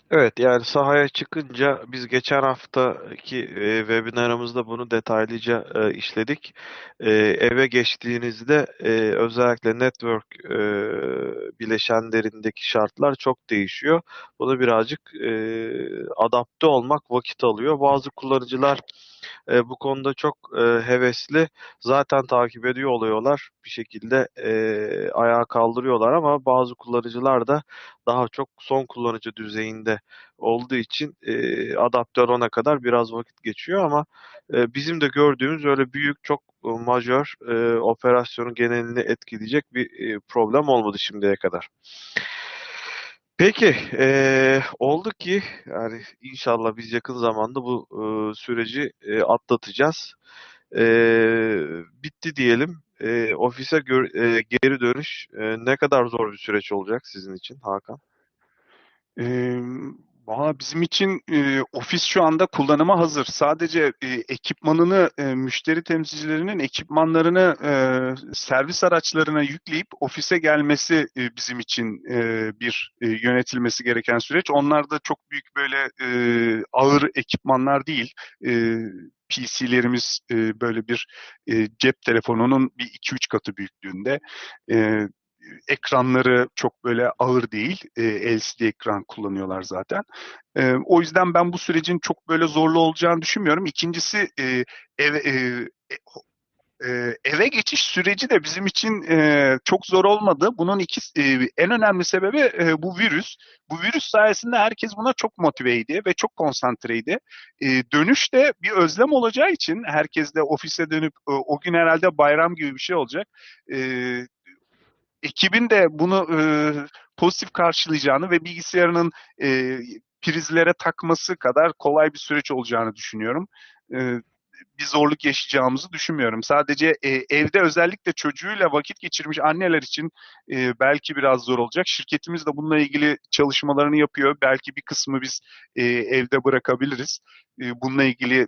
S1: Evet, yani sahaya çıkınca biz geçen haftaki webinarımızda bunu detaylıca işledik. Eve geçtiğinizde özellikle network bileşenlerindeki şartlar çok değişiyor. Buna birazcık adapte olmak vakit alıyor. Bazı kullanıcılar bu konuda çok hevesli. Zaten takip ediyor oluyorlar. Bir şekilde ayağa kaldırıyorlar ama bazı kullanıcılar da daha çok son kullanıcı düzeyinde olduğu için adapte olana kadar biraz vakit geçiyor ama bizim de gördüğümüz öyle büyük çok majör operasyonun genelini etkileyecek bir problem olmadı şimdiye kadar. Peki, oldu ki yani inşallah biz yakın zamanda bu süreci atlatacağız. Bitti diyelim. Ofise geri dönüş ne kadar zor bir süreç olacak sizin için Hakan?
S2: Valla bizim için ofis şu anda kullanıma hazır. Sadece ekipmanını, müşteri temsilcilerinin ekipmanlarını servis araçlarına yükleyip ofise gelmesi bizim için bir yönetilmesi gereken süreç. Onlar da çok büyük böyle ağır ekipmanlar değil. PC'lerimiz böyle bir cep telefonunun bir iki üç katı büyüklüğünde. E, Ekranları çok böyle ağır değil. LCD ekran kullanıyorlar zaten. O yüzden ben bu sürecin çok böyle zorlu olacağını düşünmüyorum. İkincisi eve, eve geçiş süreci de bizim için çok zor olmadı. Bunun en önemli sebebi bu virüs. Bu virüs sayesinde herkes buna çok motiveydi ve çok konsantreydi. Dönüş de bir özlem olacağı için herkes de ofise dönüp o gün herhalde bayram gibi bir şey olacak. E, Ekibin de bunu pozitif karşılayacağını ve bilgisayarının prizlere takması kadar kolay bir süreç olacağını düşünüyorum. Bir zorluk yaşayacağımızı düşünmüyorum. Sadece evde özellikle çocuğuyla vakit geçirmiş anneler için belki biraz zor olacak. Şirketimiz de bununla ilgili çalışmalarını yapıyor. Belki bir kısmı biz evde bırakabiliriz. Bununla ilgili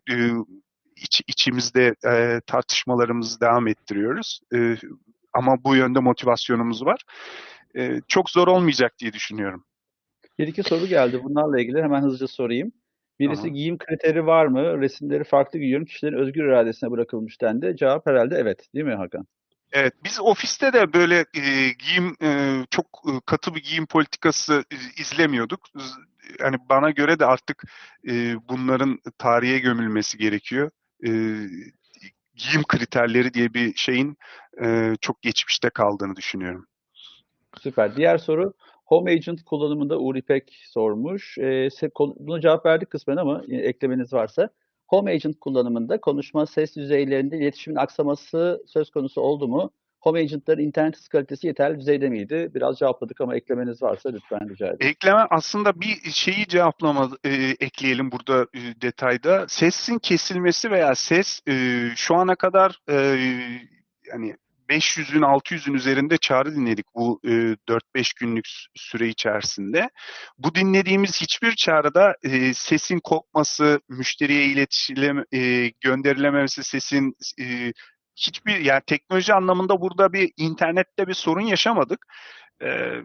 S2: içimizde tartışmalarımızı devam ettiriyoruz. Ama bu yönde motivasyonumuz var. Çok zor olmayacak diye düşünüyorum.
S3: Bir iki soru geldi bunlarla ilgili. Hemen hızlıca sorayım. Birisi
S2: Tamam.
S3: giyim kriteri var mı? Resimleri farklı giyiyorum. Kişilerin özgür iradesine bırakılmış dendi. Cevap herhalde evet. Değil mi Hakan?
S2: Evet, biz ofiste de böyle giyim çok katı bir giyim politikası izlemiyorduk. Yani bana göre de artık bunların tarihe gömülmesi gerekiyor. E, Giyim kriterleri diye bir şeyin çok geçmişte kaldığını düşünüyorum.
S3: Süper. Diğer soru Home Agent kullanımında Uğur İpek sormuş. Buna cevap verdik kısmen ama yine eklemeniz varsa. Home Agent kullanımında konuşma ses düzeylerinde iletişimin aksaması söz konusu oldu mu? Home Agent'ların internet hız kalitesi yeterli düzeyde miydi? Biraz cevapladık ama eklemeniz varsa lütfen rica ederim.
S2: Ekleme aslında bir şeyi ekleyelim burada detayda. Sesin kesilmesi veya ses şu ana kadar yani 500'ün 600'ün üzerinde çağrı dinledik bu 4-5 günlük süre içerisinde. Bu dinlediğimiz hiçbir çağrıda sesin kopması, müşteriye iletişim gönderilememesi, sesin hiçbir yani teknoloji anlamında burada bir internette bir sorun yaşamadık. E,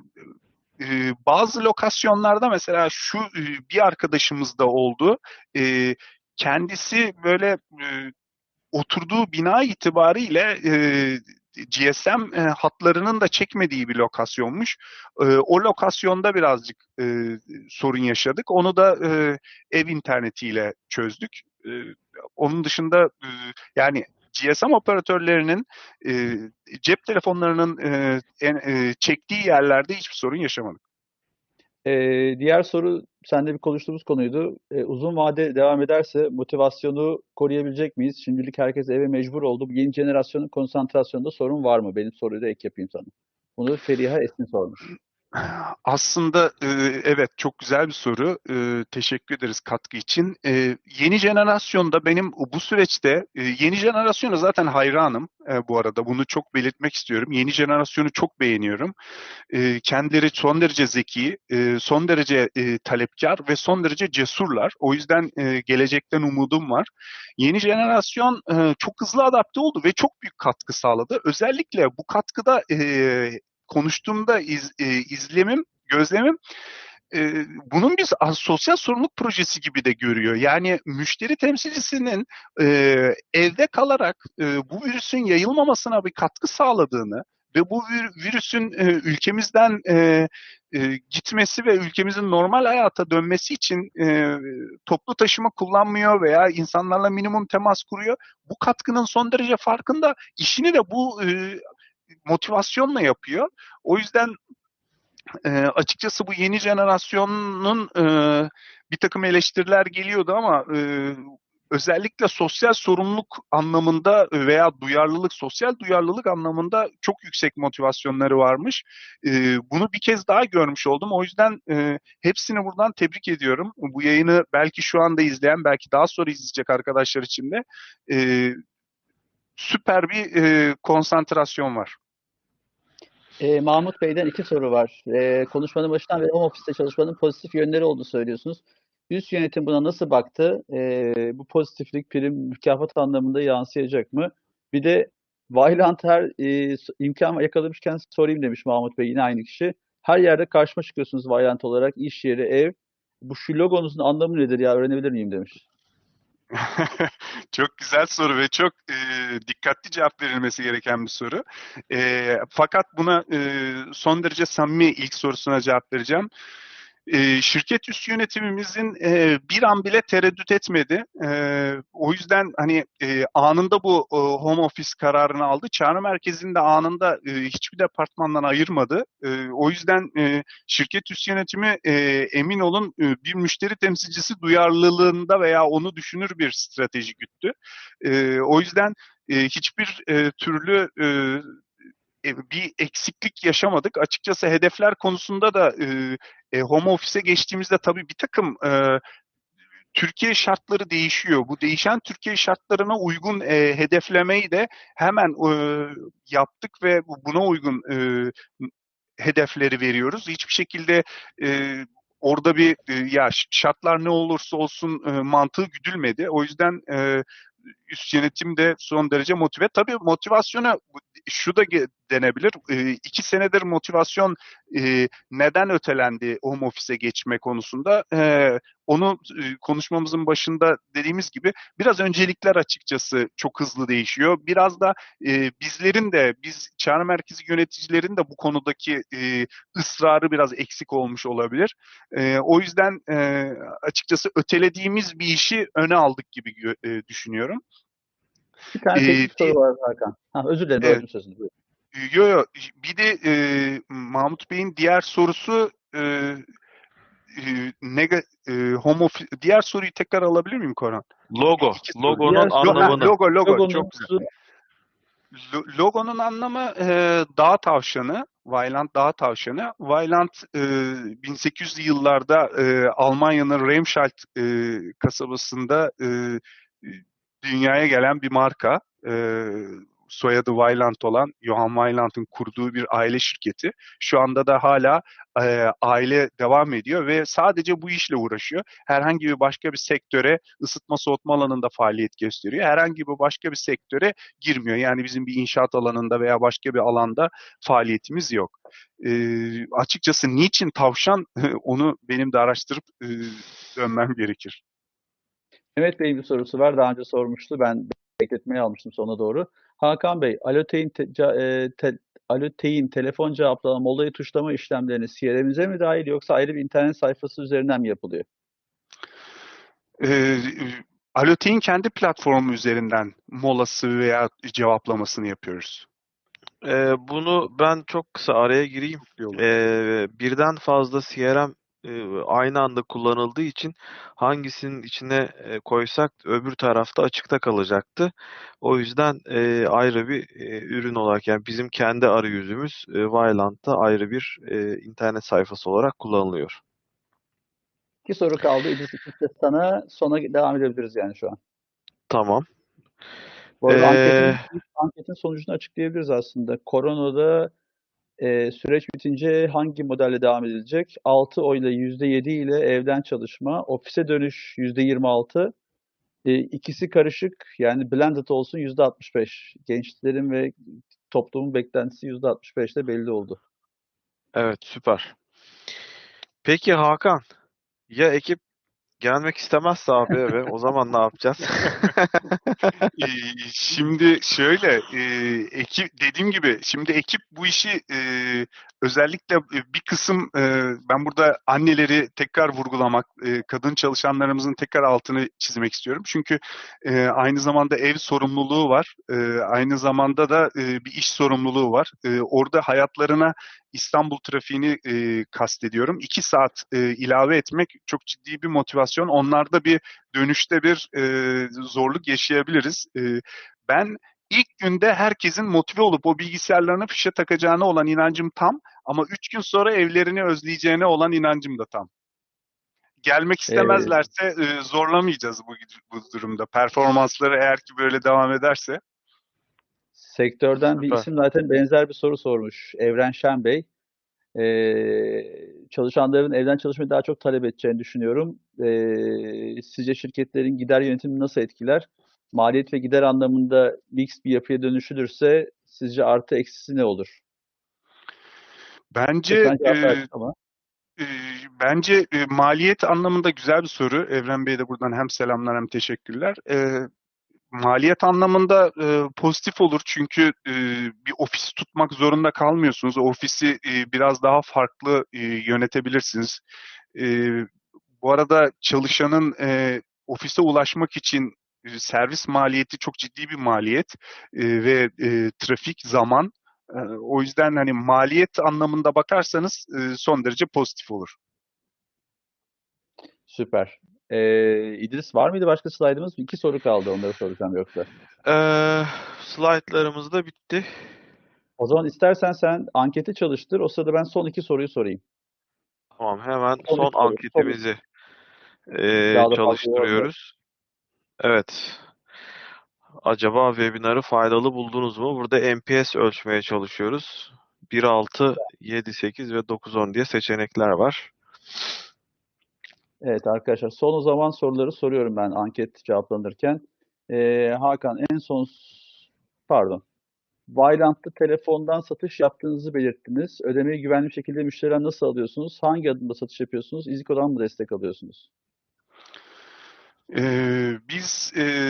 S2: Bazı lokasyonlarda mesela şu bir arkadaşımız da oldu. Kendisi böyle oturduğu bina itibariyle GSM hatlarının da çekmediği bir lokasyonmuş. O lokasyonda birazcık sorun yaşadık. Onu da ev internetiyle çözdük. Onun dışında yani GSM operatörlerinin e, cep telefonlarının çektiği yerlerde hiçbir sorun yaşamadık.
S3: Diğer soru seninle bir konuştuğumuz konuydu. Uzun vade devam ederse motivasyonu koruyabilecek miyiz? Şimdilik herkes eve mecbur oldu. Bu yeni jenerasyonun konsantrasyonunda sorun var mı? Benim soruyu da ek yapayım sana. Bunu Feriha Esin sormuş.
S2: Aslında evet çok güzel bir soru. Teşekkür ederiz katkı için. Yeni jenerasyonda benim bu süreçte yeni jenerasyona zaten hayranım bu arada. Bunu çok belirtmek istiyorum. Yeni jenerasyonu çok beğeniyorum. Kendileri son derece zeki, son derece talepkar ve son derece cesurlar. O yüzden gelecekten umudum var. Yeni jenerasyon çok hızlı adapte oldu ve çok büyük katkı sağladı. Özellikle bu katkıda konuştuğumda gözlemim bunun biz sosyal sorumluluk projesi gibi de görüyor. Yani müşteri temsilcisinin evde kalarak bu virüsün yayılmamasına bir katkı sağladığını ve bu virüsün ülkemizden gitmesi ve ülkemizin normal hayata dönmesi için toplu taşıma kullanmıyor veya insanlarla minimum temas kuruyor. Bu katkının son derece farkında. İşini de bu motivasyonla yapıyor. O yüzden açıkçası bu yeni jenerasyonun bir takım eleştiriler geliyordu ama özellikle sosyal sorumluluk anlamında veya sosyal duyarlılık anlamında çok yüksek motivasyonları varmış. Bunu bir kez daha görmüş oldum. O yüzden hepsini buradan tebrik ediyorum. Bu yayını belki şu anda izleyen, belki daha sonra izleyecek arkadaşlar için de süper bir konsantrasyon var.
S3: Mahmut Bey'den 2 soru var. Konuşmanın başından beri home office'te çalışmanın pozitif yönleri olduğunu söylüyorsunuz. Üst yönetim buna nasıl baktı? Bu pozitiflik prim, mükafat anlamında yansıyacak mı? Bir de Vaillant her imkan yakalamışken sorayım demiş Mahmut Bey, yine aynı kişi. Her yerde karşıma çıkıyorsunuz Vaillant olarak, iş yeri, ev. Şu logonuzun anlamı nedir ya, öğrenebilir miyim demiş.
S2: Çok güzel soru ve çok dikkatli cevap verilmesi gereken bir soru. Fakat buna son derece samimi ilk sorusuna cevap vereceğim. Şirket üst yönetimimizin bir an bile tereddüt etmedi. O yüzden hani anında bu home office kararını aldı. Çağrı merkezinde anında hiçbir departmandan ayırmadı. O yüzden şirket üst yönetimi emin olun bir müşteri temsilcisi duyarlılığında veya onu düşünür bir strateji güttü. O yüzden hiçbir türlü bir eksiklik yaşamadık. Açıkçası hedefler konusunda da home office'e geçtiğimizde tabii bir takım Türkiye şartları değişiyor. Bu değişen Türkiye şartlarına uygun hedeflemeyi de hemen yaptık ve buna uygun hedefleri veriyoruz. Hiçbir şekilde orada bir ya şartlar ne olursa olsun mantığı güdülmedi. O yüzden üst yönetim de son derece motive. Tabii motivasyona şu da denebilir. 2 senedir motivasyon neden ötelendi home office'e geçme konusunda? Onu konuşmamızın başında dediğimiz gibi biraz öncelikler açıkçası çok hızlı değişiyor. Biraz da biz çağrı merkezi yöneticilerin de bu konudaki ısrarı biraz eksik olmuş olabilir. O yüzden açıkçası ötelediğimiz bir işi öne aldık gibi düşünüyorum.
S3: Bir tane teknik soru var Hakan. Özür dilerim,
S2: Evet.
S3: böldüm sözünü. Buyurun.
S2: Yo, bir de Mahmut Bey'in diğer sorusu home office. Diğer soruyu tekrar alabilir miyim Koran?
S1: Logonun
S3: Diğer soru,
S1: anlamını.
S2: Logo çok güzel.
S3: logonuzu
S2: Logonun anlamı dağ tavşanı, Vaillant dağ tavşanı. Vaillant 1800'lü yıllarda Almanya'nın Remscheid kasabasında dünyaya gelen bir marka. Soyadı Vaillant olan Johann Vaillant'ın kurduğu bir aile şirketi. Şu anda da hala aile devam ediyor ve sadece bu işle uğraşıyor. Herhangi bir başka bir sektöre, ısıtma soğutma alanında faaliyet gösteriyor. Herhangi bir başka bir sektöre girmiyor. Yani bizim bir inşaat alanında veya başka bir alanda faaliyetimiz yok. Açıkçası niçin tavşan onu benim de araştırıp dönmem gerekir.
S3: Mehmet Bey'in bir sorusu var. Daha önce sormuştu. Ben bekletmeye almıştım sona doğru. Hakan Bey, Alote'in telefon cevaplama, olayı tuşlama işlemlerini CRM'imize mi dahil, yoksa ayrı bir internet sayfası üzerinden mi yapılıyor?
S2: Alote'in kendi platformu üzerinden molası veya cevaplamasını yapıyoruz.
S1: Bunu ben çok kısa araya gireyim. Birden fazla CRM aynı anda kullanıldığı için hangisinin içine koysak öbür tarafta açıkta kalacaktı. O yüzden ayrı bir ürün olarak, yani bizim kendi arayüzümüz Vailant'ta ayrı bir internet sayfası olarak kullanılıyor.
S3: 2 soru kaldı. İdris, ikisi de sana. Sonra devam edebiliriz yani şu an.
S1: Tamam.
S3: Bu arada
S1: Ee,
S3: anketin sonucunu açıklayabiliriz aslında. Koronada süreç bitince hangi modelle devam edilecek? 6 oyla %7 ile evden çalışma, ofise dönüş %26, ikisi karışık, yani blended olsun %65. Gençlerin ve toplumun beklentisi %65'te belli oldu.
S1: evet, süper. Peki Hakan, ya ekip gelmek istemezse abi eve, o zaman ne yapacağız?
S2: Ee, Şimdi şöyle, ekip dediğim gibi, şimdi ekip bu işi özellikle bir kısım, ben burada anneleri tekrar vurgulamak, kadın çalışanlarımızın tekrar altını çizmek istiyorum. Çünkü aynı zamanda ev sorumluluğu var, aynı zamanda da bir iş sorumluluğu var. Orada hayatlarına İstanbul trafiğini kastediyorum. 2 saat ilave etmek çok ciddi bir motivasyon. Onlarda bir dönüşte bir zorluk yaşayabiliriz. Ben ilk günde herkesin motive olup o bilgisayarlarını fişe takacağına olan inancım tam, ama 3 gün sonra evlerini özleyeceğine olan inancım da tam. Gelmek
S3: Ee,
S2: istemezlerse zorlamayacağız bu durumda. Performansları eğer ki böyle devam ederse.
S3: Sektörden bir
S1: Süper.
S3: isim zaten benzer bir soru sormuş. Evren Şen Bey. Çalışanların evden çalışmayı daha çok talep edeceğini düşünüyorum. Sizce şirketlerin gider yönetimini nasıl etkiler? Maliyet ve gider anlamında mix bir yapıya dönüşülürse sizce artı eksisi ne olur?
S2: Bence
S3: Kısmen cevap verdik ama.
S2: e, bence maliyet anlamında güzel bir soru. Evren Bey'e de buradan hem selamlar hem teşekkürler. Maliyet anlamında pozitif olur, çünkü bir ofis tutmak zorunda kalmıyorsunuz. O ofisi biraz daha farklı yönetebilirsiniz. E, Bu arada çalışanın ofise ulaşmak için servis maliyeti çok ciddi bir maliyet ve trafik, zaman. O yüzden hani maliyet anlamında bakarsanız son derece pozitif olur.
S3: Süper. İdris var mıydı başka slaydımız? İki soru kaldı. Onları soracağım yoksa.
S1: Ee, Slaytlarımız da bitti.
S3: O zaman istersen sen anketi çalıştır. O sırada ben son iki soruyu sorayım.
S1: Tamam, hemen
S3: Son
S1: son
S3: üç soru. Son üç.
S1: anketimizi
S3: Daha da fazla yormayalım.
S1: çalıştırıyoruz. Evet. Acaba webinarı faydalı buldunuz mu? Burada NPS ölçmeye çalışıyoruz. 1.6, 7.8 ve 9.10 diye seçenekler var.
S3: Evet arkadaşlar, son o zaman soruları soruyorum ben anket cevaplanırken. Hakan en son, pardon. Vailant'ta telefondan satış yaptığınızı belirttiniz. Ödemeyi güvenli bir şekilde müşteriden nasıl alıyorsunuz? Hangi adımda satış yapıyorsunuz? iziko'dan mı destek alıyorsunuz?
S2: Biz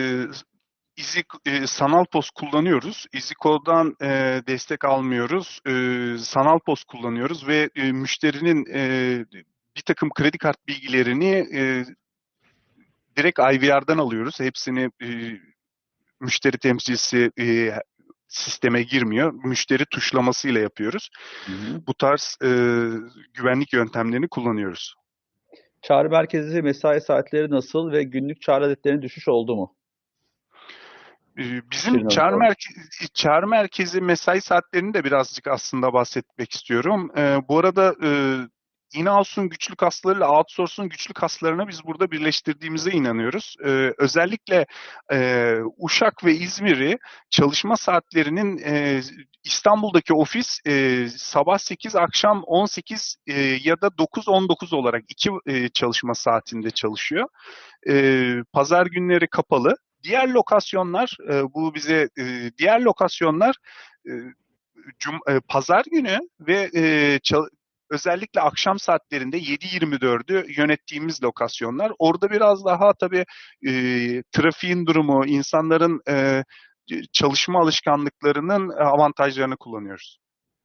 S2: sanal post kullanıyoruz. iziko'dan destek almıyoruz. Sanal post kullanıyoruz ve müşterinin bir takım kredi kart bilgilerini direkt IVR'dan alıyoruz. Hepsini müşteri temsilcisi sisteme girmiyor. Müşteri tuşlamasıyla yapıyoruz.
S3: Hı hı.
S2: Bu tarz güvenlik yöntemlerini kullanıyoruz.
S3: Çağrı merkezi mesai saatleri nasıl ve günlük çağrı adetlerine düşüş oldu mu?
S2: Bizim
S3: Şirin Hanım sormuş.
S2: çağrı merkezi mesai saatlerini de birazcık aslında bahsetmek istiyorum. Bu arada in-house'un güçlü kaslarıyla outsource'un güçlü kaslarını biz burada birleştirdiğimize inanıyoruz. Özellikle Uşak ve İzmir'i çalışma saatlerinin İstanbul'daki ofis sabah 8, akşam 18 ya da 9-19 olarak iki çalışma saatinde çalışıyor. Pazar günleri kapalı. Diğer lokasyonlar, bu bize diğer lokasyonlar e, pazar günü ve özellikle akşam saatlerinde 7-24'ü yönettiğimiz lokasyonlar. Orada biraz daha tabii trafiğin durumu, insanların çalışma alışkanlıklarının avantajlarını kullanıyoruz.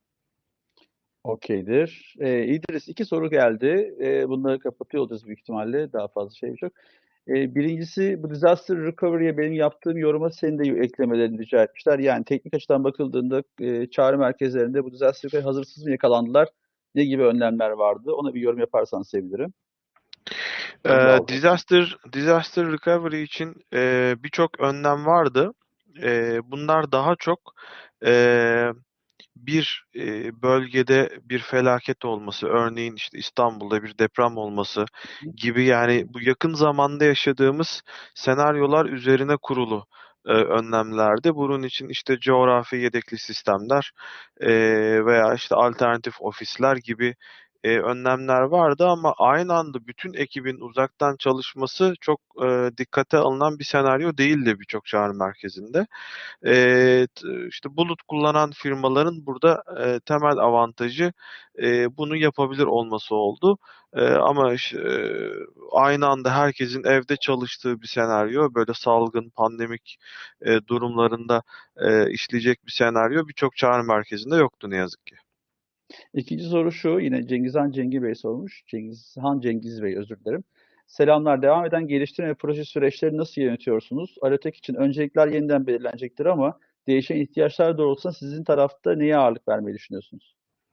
S3: Okeydir. İdris iki soru geldi. Bunları kapatıyor olacağız büyük ihtimalle. Daha fazla şey yok. Birincisi bu disaster recovery'e benim yaptığım yoruma senin de eklemelerini rica etmişler. Yani teknik açıdan bakıldığında çağrı merkezlerinde bu disaster recovery hazırsız mı yakalandılar? Ne gibi önlemler vardı? Ona bir yorum yaparsan sevinirim. Onu da alacağım.
S1: Disaster recovery için birçok önlem vardı. Bunlar daha çok e, bir bölgede bir felaket olması, örneğin işte İstanbul'da bir deprem olması gibi, yani bu yakın zamanda yaşadığımız senaryolar üzerine kurulu önlemlerdi. Bunun için işte coğrafi yedekli sistemler veya işte alternatif ofisler gibi önlemler vardı ama aynı anda bütün ekibin uzaktan çalışması çok dikkate alınan bir senaryo değildi birçok çağrı merkezinde. İşte bulut kullanan firmaların burada temel avantajı bunu yapabilir olması oldu. Ama aynı anda herkesin evde çalıştığı bir senaryo, böyle salgın, pandemik durumlarında işleyecek bir senaryo birçok çağrı merkezinde yoktu ne yazık ki.
S3: İkinci soru şu, yine Cengizhan Cengi Bey sormuş. Cengizhan Cengiz Bey, özür dilerim. Selamlar. Devam eden geliştirme ve proje süreçleri nasıl yönetiyorsunuz? Alotek için öncelikler yeniden belirlenecektir ama değişen ihtiyaçlar doğrultusunda sizin tarafta neye ağırlık vermeyi düşünüyorsunuz?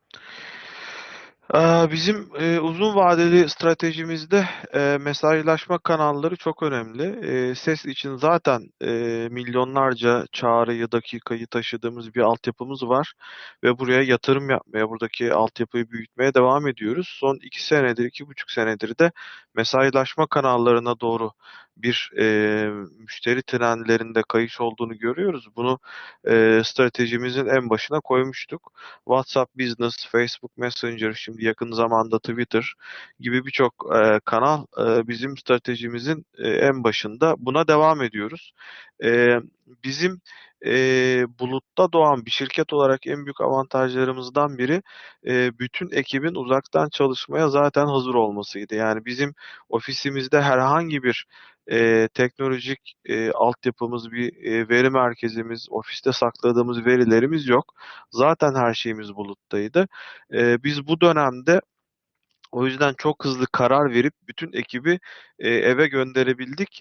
S1: Bizim uzun vadeli stratejimizde mesajlaşma kanalları çok önemli. Ses için zaten milyonlarca çağrıyı, dakikayı taşıdığımız bir altyapımız var ve buraya yatırım yapmaya, buradaki altyapıyı büyütmeye devam ediyoruz. Son 2 senedir, 2,5 senedir de mesajlaşma kanallarına doğru bir müşteri trendlerinde kayış olduğunu görüyoruz. Bunu stratejimizin en başına koymuştuk. WhatsApp Business, Facebook Messenger, şimdi yakın zamanda Twitter gibi birçok kanal bizim stratejimizin en başında. Buna devam ediyoruz. Eee, Bizim bulutta doğan bir şirket olarak en büyük avantajlarımızdan biri bütün ekibin uzaktan çalışmaya zaten hazır olmasıydı. Yani bizim ofisimizde herhangi bir teknolojik altyapımız, bir veri merkezimiz, ofiste sakladığımız verilerimiz yok. Zaten her şeyimiz buluttaydı. Biz bu dönemde o yüzden çok hızlı karar verip bütün ekibi eve gönderebildik.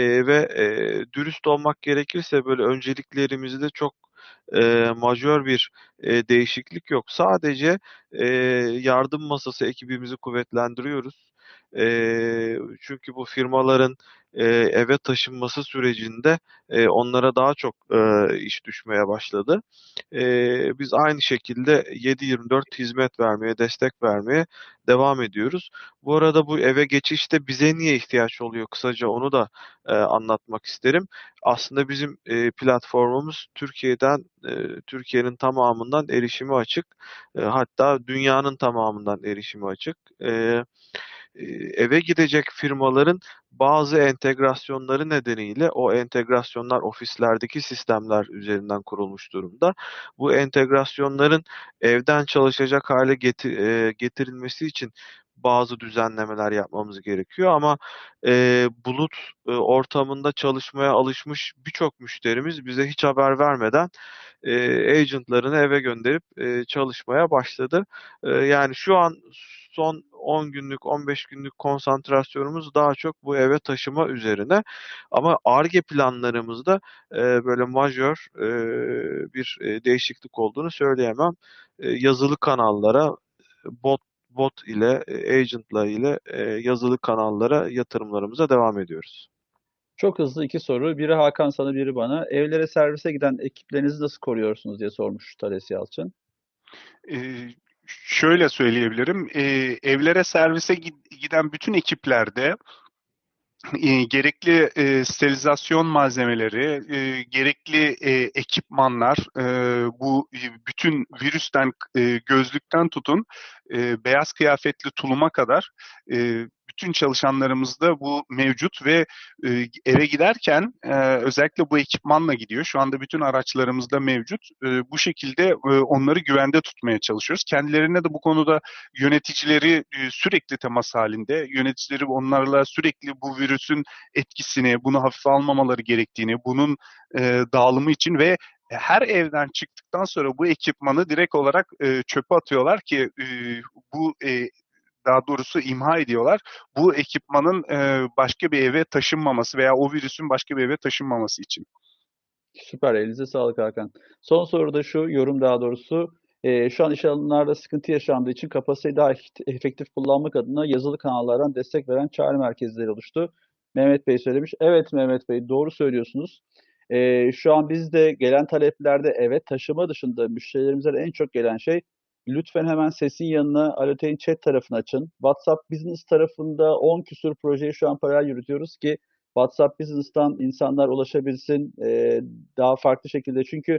S1: Ve dürüst olmak gerekirse böyle önceliklerimizde çok majör bir değişiklik yok. Sadece yardım masası ekibimizi kuvvetlendiriyoruz. Çünkü bu firmaların eve taşınması sürecinde onlara daha çok iş düşmeye başladı. Biz aynı şekilde 7/24 hizmet vermeye, destek vermeye devam ediyoruz. Bu arada bu eve geçişte bize niye ihtiyaç oluyor? Kısaca onu da anlatmak isterim. Aslında bizim platformumuz Türkiye'nin tamamından erişimi açık. Hatta dünyanın tamamından erişimi açık. Eve gidecek firmaların bazı entegrasyonları nedeniyle o entegrasyonlar ofislerdeki sistemler üzerinden kurulmuş durumda. Bu entegrasyonların evden çalışacak hale getirilmesi için bazı düzenlemeler yapmamız gerekiyor ama bulut ortamında çalışmaya alışmış birçok müşterimiz bize hiç haber vermeden agent'larını eve gönderip çalışmaya başladı. Yani şu an son 10 günlük, 15 günlük konsantrasyonumuz daha çok bu eve taşıma üzerine. Ama Ar-Ge planlarımızda böyle majör bir değişiklik olduğunu söyleyemem. Yazılı kanallara, bot ile, agent'lar ile yazılı kanallara yatırımlarımıza devam ediyoruz.
S3: Çok hızlı iki soru. Biri Hakan sana, biri bana. Evlere servise giden ekiplerinizi nasıl koruyorsunuz diye sormuş Thales Yalçın.
S2: Şöyle söyleyebilirim. Evlere servise giden bütün ekiplerde gerekli sterilizasyon malzemeleri, gerekli ekipmanlar, bu bütün virüsten, gözlükten tutun, beyaz kıyafetli tuluma kadar bütün çalışanlarımızda bu mevcut ve eve giderken özellikle bu ekipmanla gidiyor. Şu anda bütün araçlarımızda mevcut. Bu şekilde onları güvende tutmaya çalışıyoruz. Kendilerine de bu konuda yöneticileri sürekli temas halinde. Yöneticileri onlarla sürekli bu virüsün etkisini, bunu hafife almamaları gerektiğini, bunun dağılımı için ve her evden çıktıktan sonra bu ekipmanı direkt olarak çöpe atıyorlar ki bu daha doğrusu imha ediyorlar. Bu ekipmanın başka bir eve taşınmaması veya o virüsün başka bir eve taşınmaması için.
S3: Süper, elinize sağlık Hakan. Son soru da şu, yorum daha doğrusu. Şu an iş alanlarda sıkıntı yaşandığı için kapasiteyi daha efektif kullanmak adına yazılı kanallardan destek veren çağrı merkezleri oluştu. Mehmet Bey söylemiş. Evet Mehmet Bey, doğru söylüyorsunuz. Şu an bizde gelen taleplerde evet taşıma dışında müşterilerimizden en çok gelen şey lütfen hemen sesin yanına Alote'in chat tarafını açın. WhatsApp Business tarafında 10 küsur projeyi şu an paralel yürütüyoruz ki WhatsApp Business'tan insanlar ulaşabilsin daha farklı şekilde. Çünkü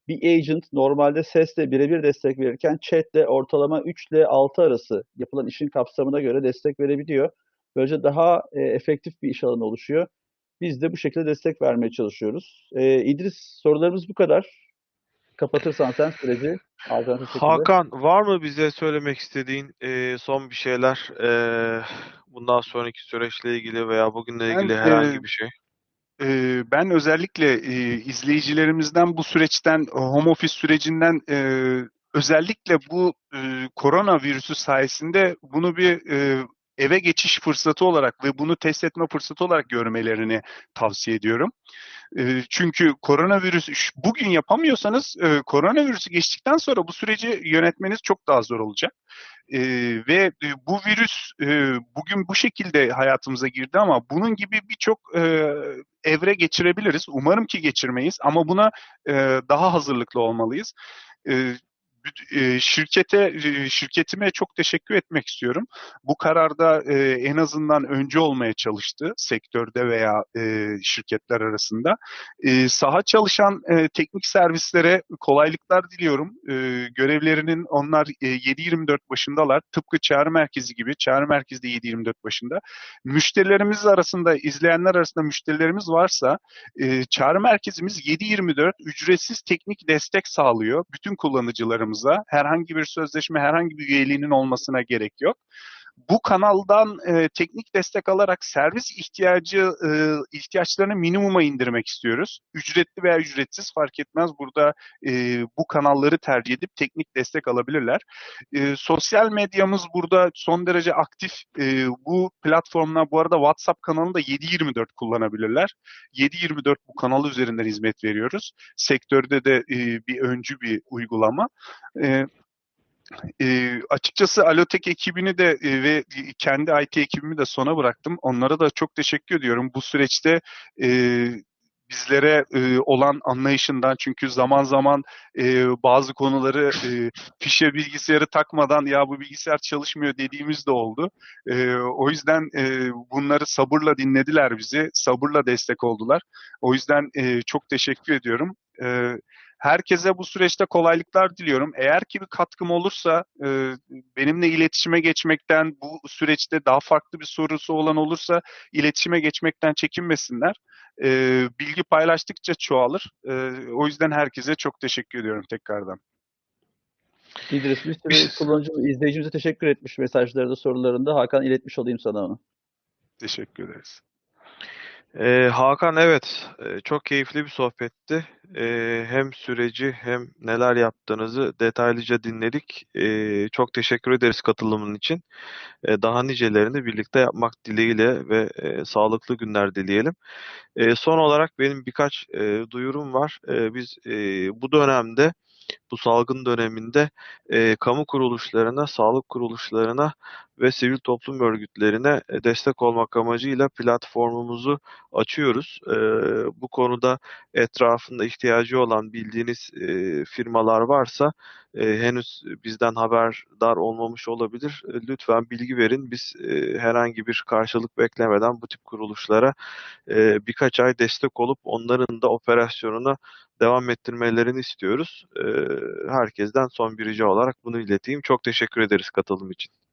S3: bir agent normalde sesle birebir destek verirken chatle ortalama 3 ile 6 arası yapılan işin kapsamına göre destek verebiliyor. Böylece daha efektif bir iş alanı oluşuyor. Biz de bu şekilde destek vermeye çalışıyoruz. İdris, sorularımız bu kadar. Kapatırsan sen süreci alternatif şekilde.
S1: Hakan, var mı bize söylemek istediğin son bir şeyler? Bundan sonraki süreçle ilgili veya bugünle
S2: Ben
S1: ilgili herhangi bir şey?
S2: Ben özellikle izleyicilerimizden bu süreçten, home office sürecinden özellikle bu koronavirüsü sayesinde bunu bir eve geçiş fırsatı olarak ve bunu test etme fırsatı olarak görmelerini tavsiye ediyorum. Çünkü bugün yapamıyorsanız koronavirüsü geçtikten sonra bu süreci yönetmeniz çok daha zor olacak. Ve bu virüs bugün bu şekilde hayatımıza girdi ama bunun gibi birçok evre geçirebiliriz. Umarım ki geçirmeyiz ama buna daha hazırlıklı olmalıyız. E, şirketime çok teşekkür etmek istiyorum. Bu kararda en azından öncü olmaya çalıştı sektörde veya şirketler arasında. Saha çalışan teknik servislere kolaylıklar diliyorum. Görevlerinin onlar 7/24 başındalar. Tıpkı çağrı merkezi gibi. Çağrı merkezi de 7/24 başında. Müşterilerimiz arasında, izleyenler arasında müşterilerimiz varsa çağrı merkezimiz 7/24 ücretsiz teknik destek sağlıyor bütün kullanıcılarımıza. Herhangi bir sözleşme, herhangi bir üyeliğinin olmasına gerek yok. Bu kanaldan teknik destek alarak servis ihtiyaçlarını minimuma indirmek istiyoruz. Ücretli veya ücretsiz fark etmez. Burada bu kanalları tercih edip teknik destek alabilirler. Sosyal medyamız burada son derece aktif. Bu platformlar bu arada WhatsApp kanalını da 7/24 kullanabilirler. 7/24 bu kanal üzerinden hizmet veriyoruz. Sektörde de bir öncü bir uygulama. Açıkçası Alotek ekibini de ve kendi IT ekibimi de sona bıraktım. Onlara da çok teşekkür ediyorum. Bu süreçte e, bizlere olan anlayışından çünkü zaman zaman bazı konuları fişe bilgisayarı takmadan ya bu bilgisayar çalışmıyor dediğimiz de oldu. O yüzden bunları sabırla dinlediler bizi, sabırla destek oldular. O yüzden çok teşekkür ediyorum. Herkese bu süreçte kolaylıklar diliyorum. Eğer ki bir katkım olursa benimle iletişime geçmekten, bu süreçte daha farklı bir sorusu olan olursa iletişime geçmekten çekinmesinler. Bilgi paylaştıkça çoğalır. O yüzden herkese çok teşekkür ediyorum tekrardan.
S3: İdris, bir sürü
S1: Biz,
S3: kullanıcı, izleyicimize teşekkür etmiş mesajlarında, sorularında. Hakan, iletmiş olayım sana onu.
S2: Teşekkür ederiz.
S1: Hakan, evet, çok keyifli bir sohbetti. Hem süreci hem neler yaptığınızı detaylıca dinledik. Çok teşekkür ederiz katılımın için. Daha nicelerini birlikte yapmak dileğiyle ve sağlıklı günler dileyelim. Son olarak benim birkaç duyurum var. Biz bu dönemde, bu salgın döneminde kamu kuruluşlarına, sağlık kuruluşlarına ve sivil toplum örgütlerine destek olmak amacıyla platformumuzu açıyoruz. Bu konuda etrafında ihtiyacı olan bildiğiniz firmalar varsa henüz bizden haberdar olmamış olabilir. Lütfen bilgi verin. Biz herhangi bir karşılık beklemeden bu tip kuruluşlara birkaç ay destek olup onların da operasyonuna devam ettirmelerini istiyoruz. Herkesten son bir rica olarak bunu ileteyim. Çok teşekkür ederiz katılım için.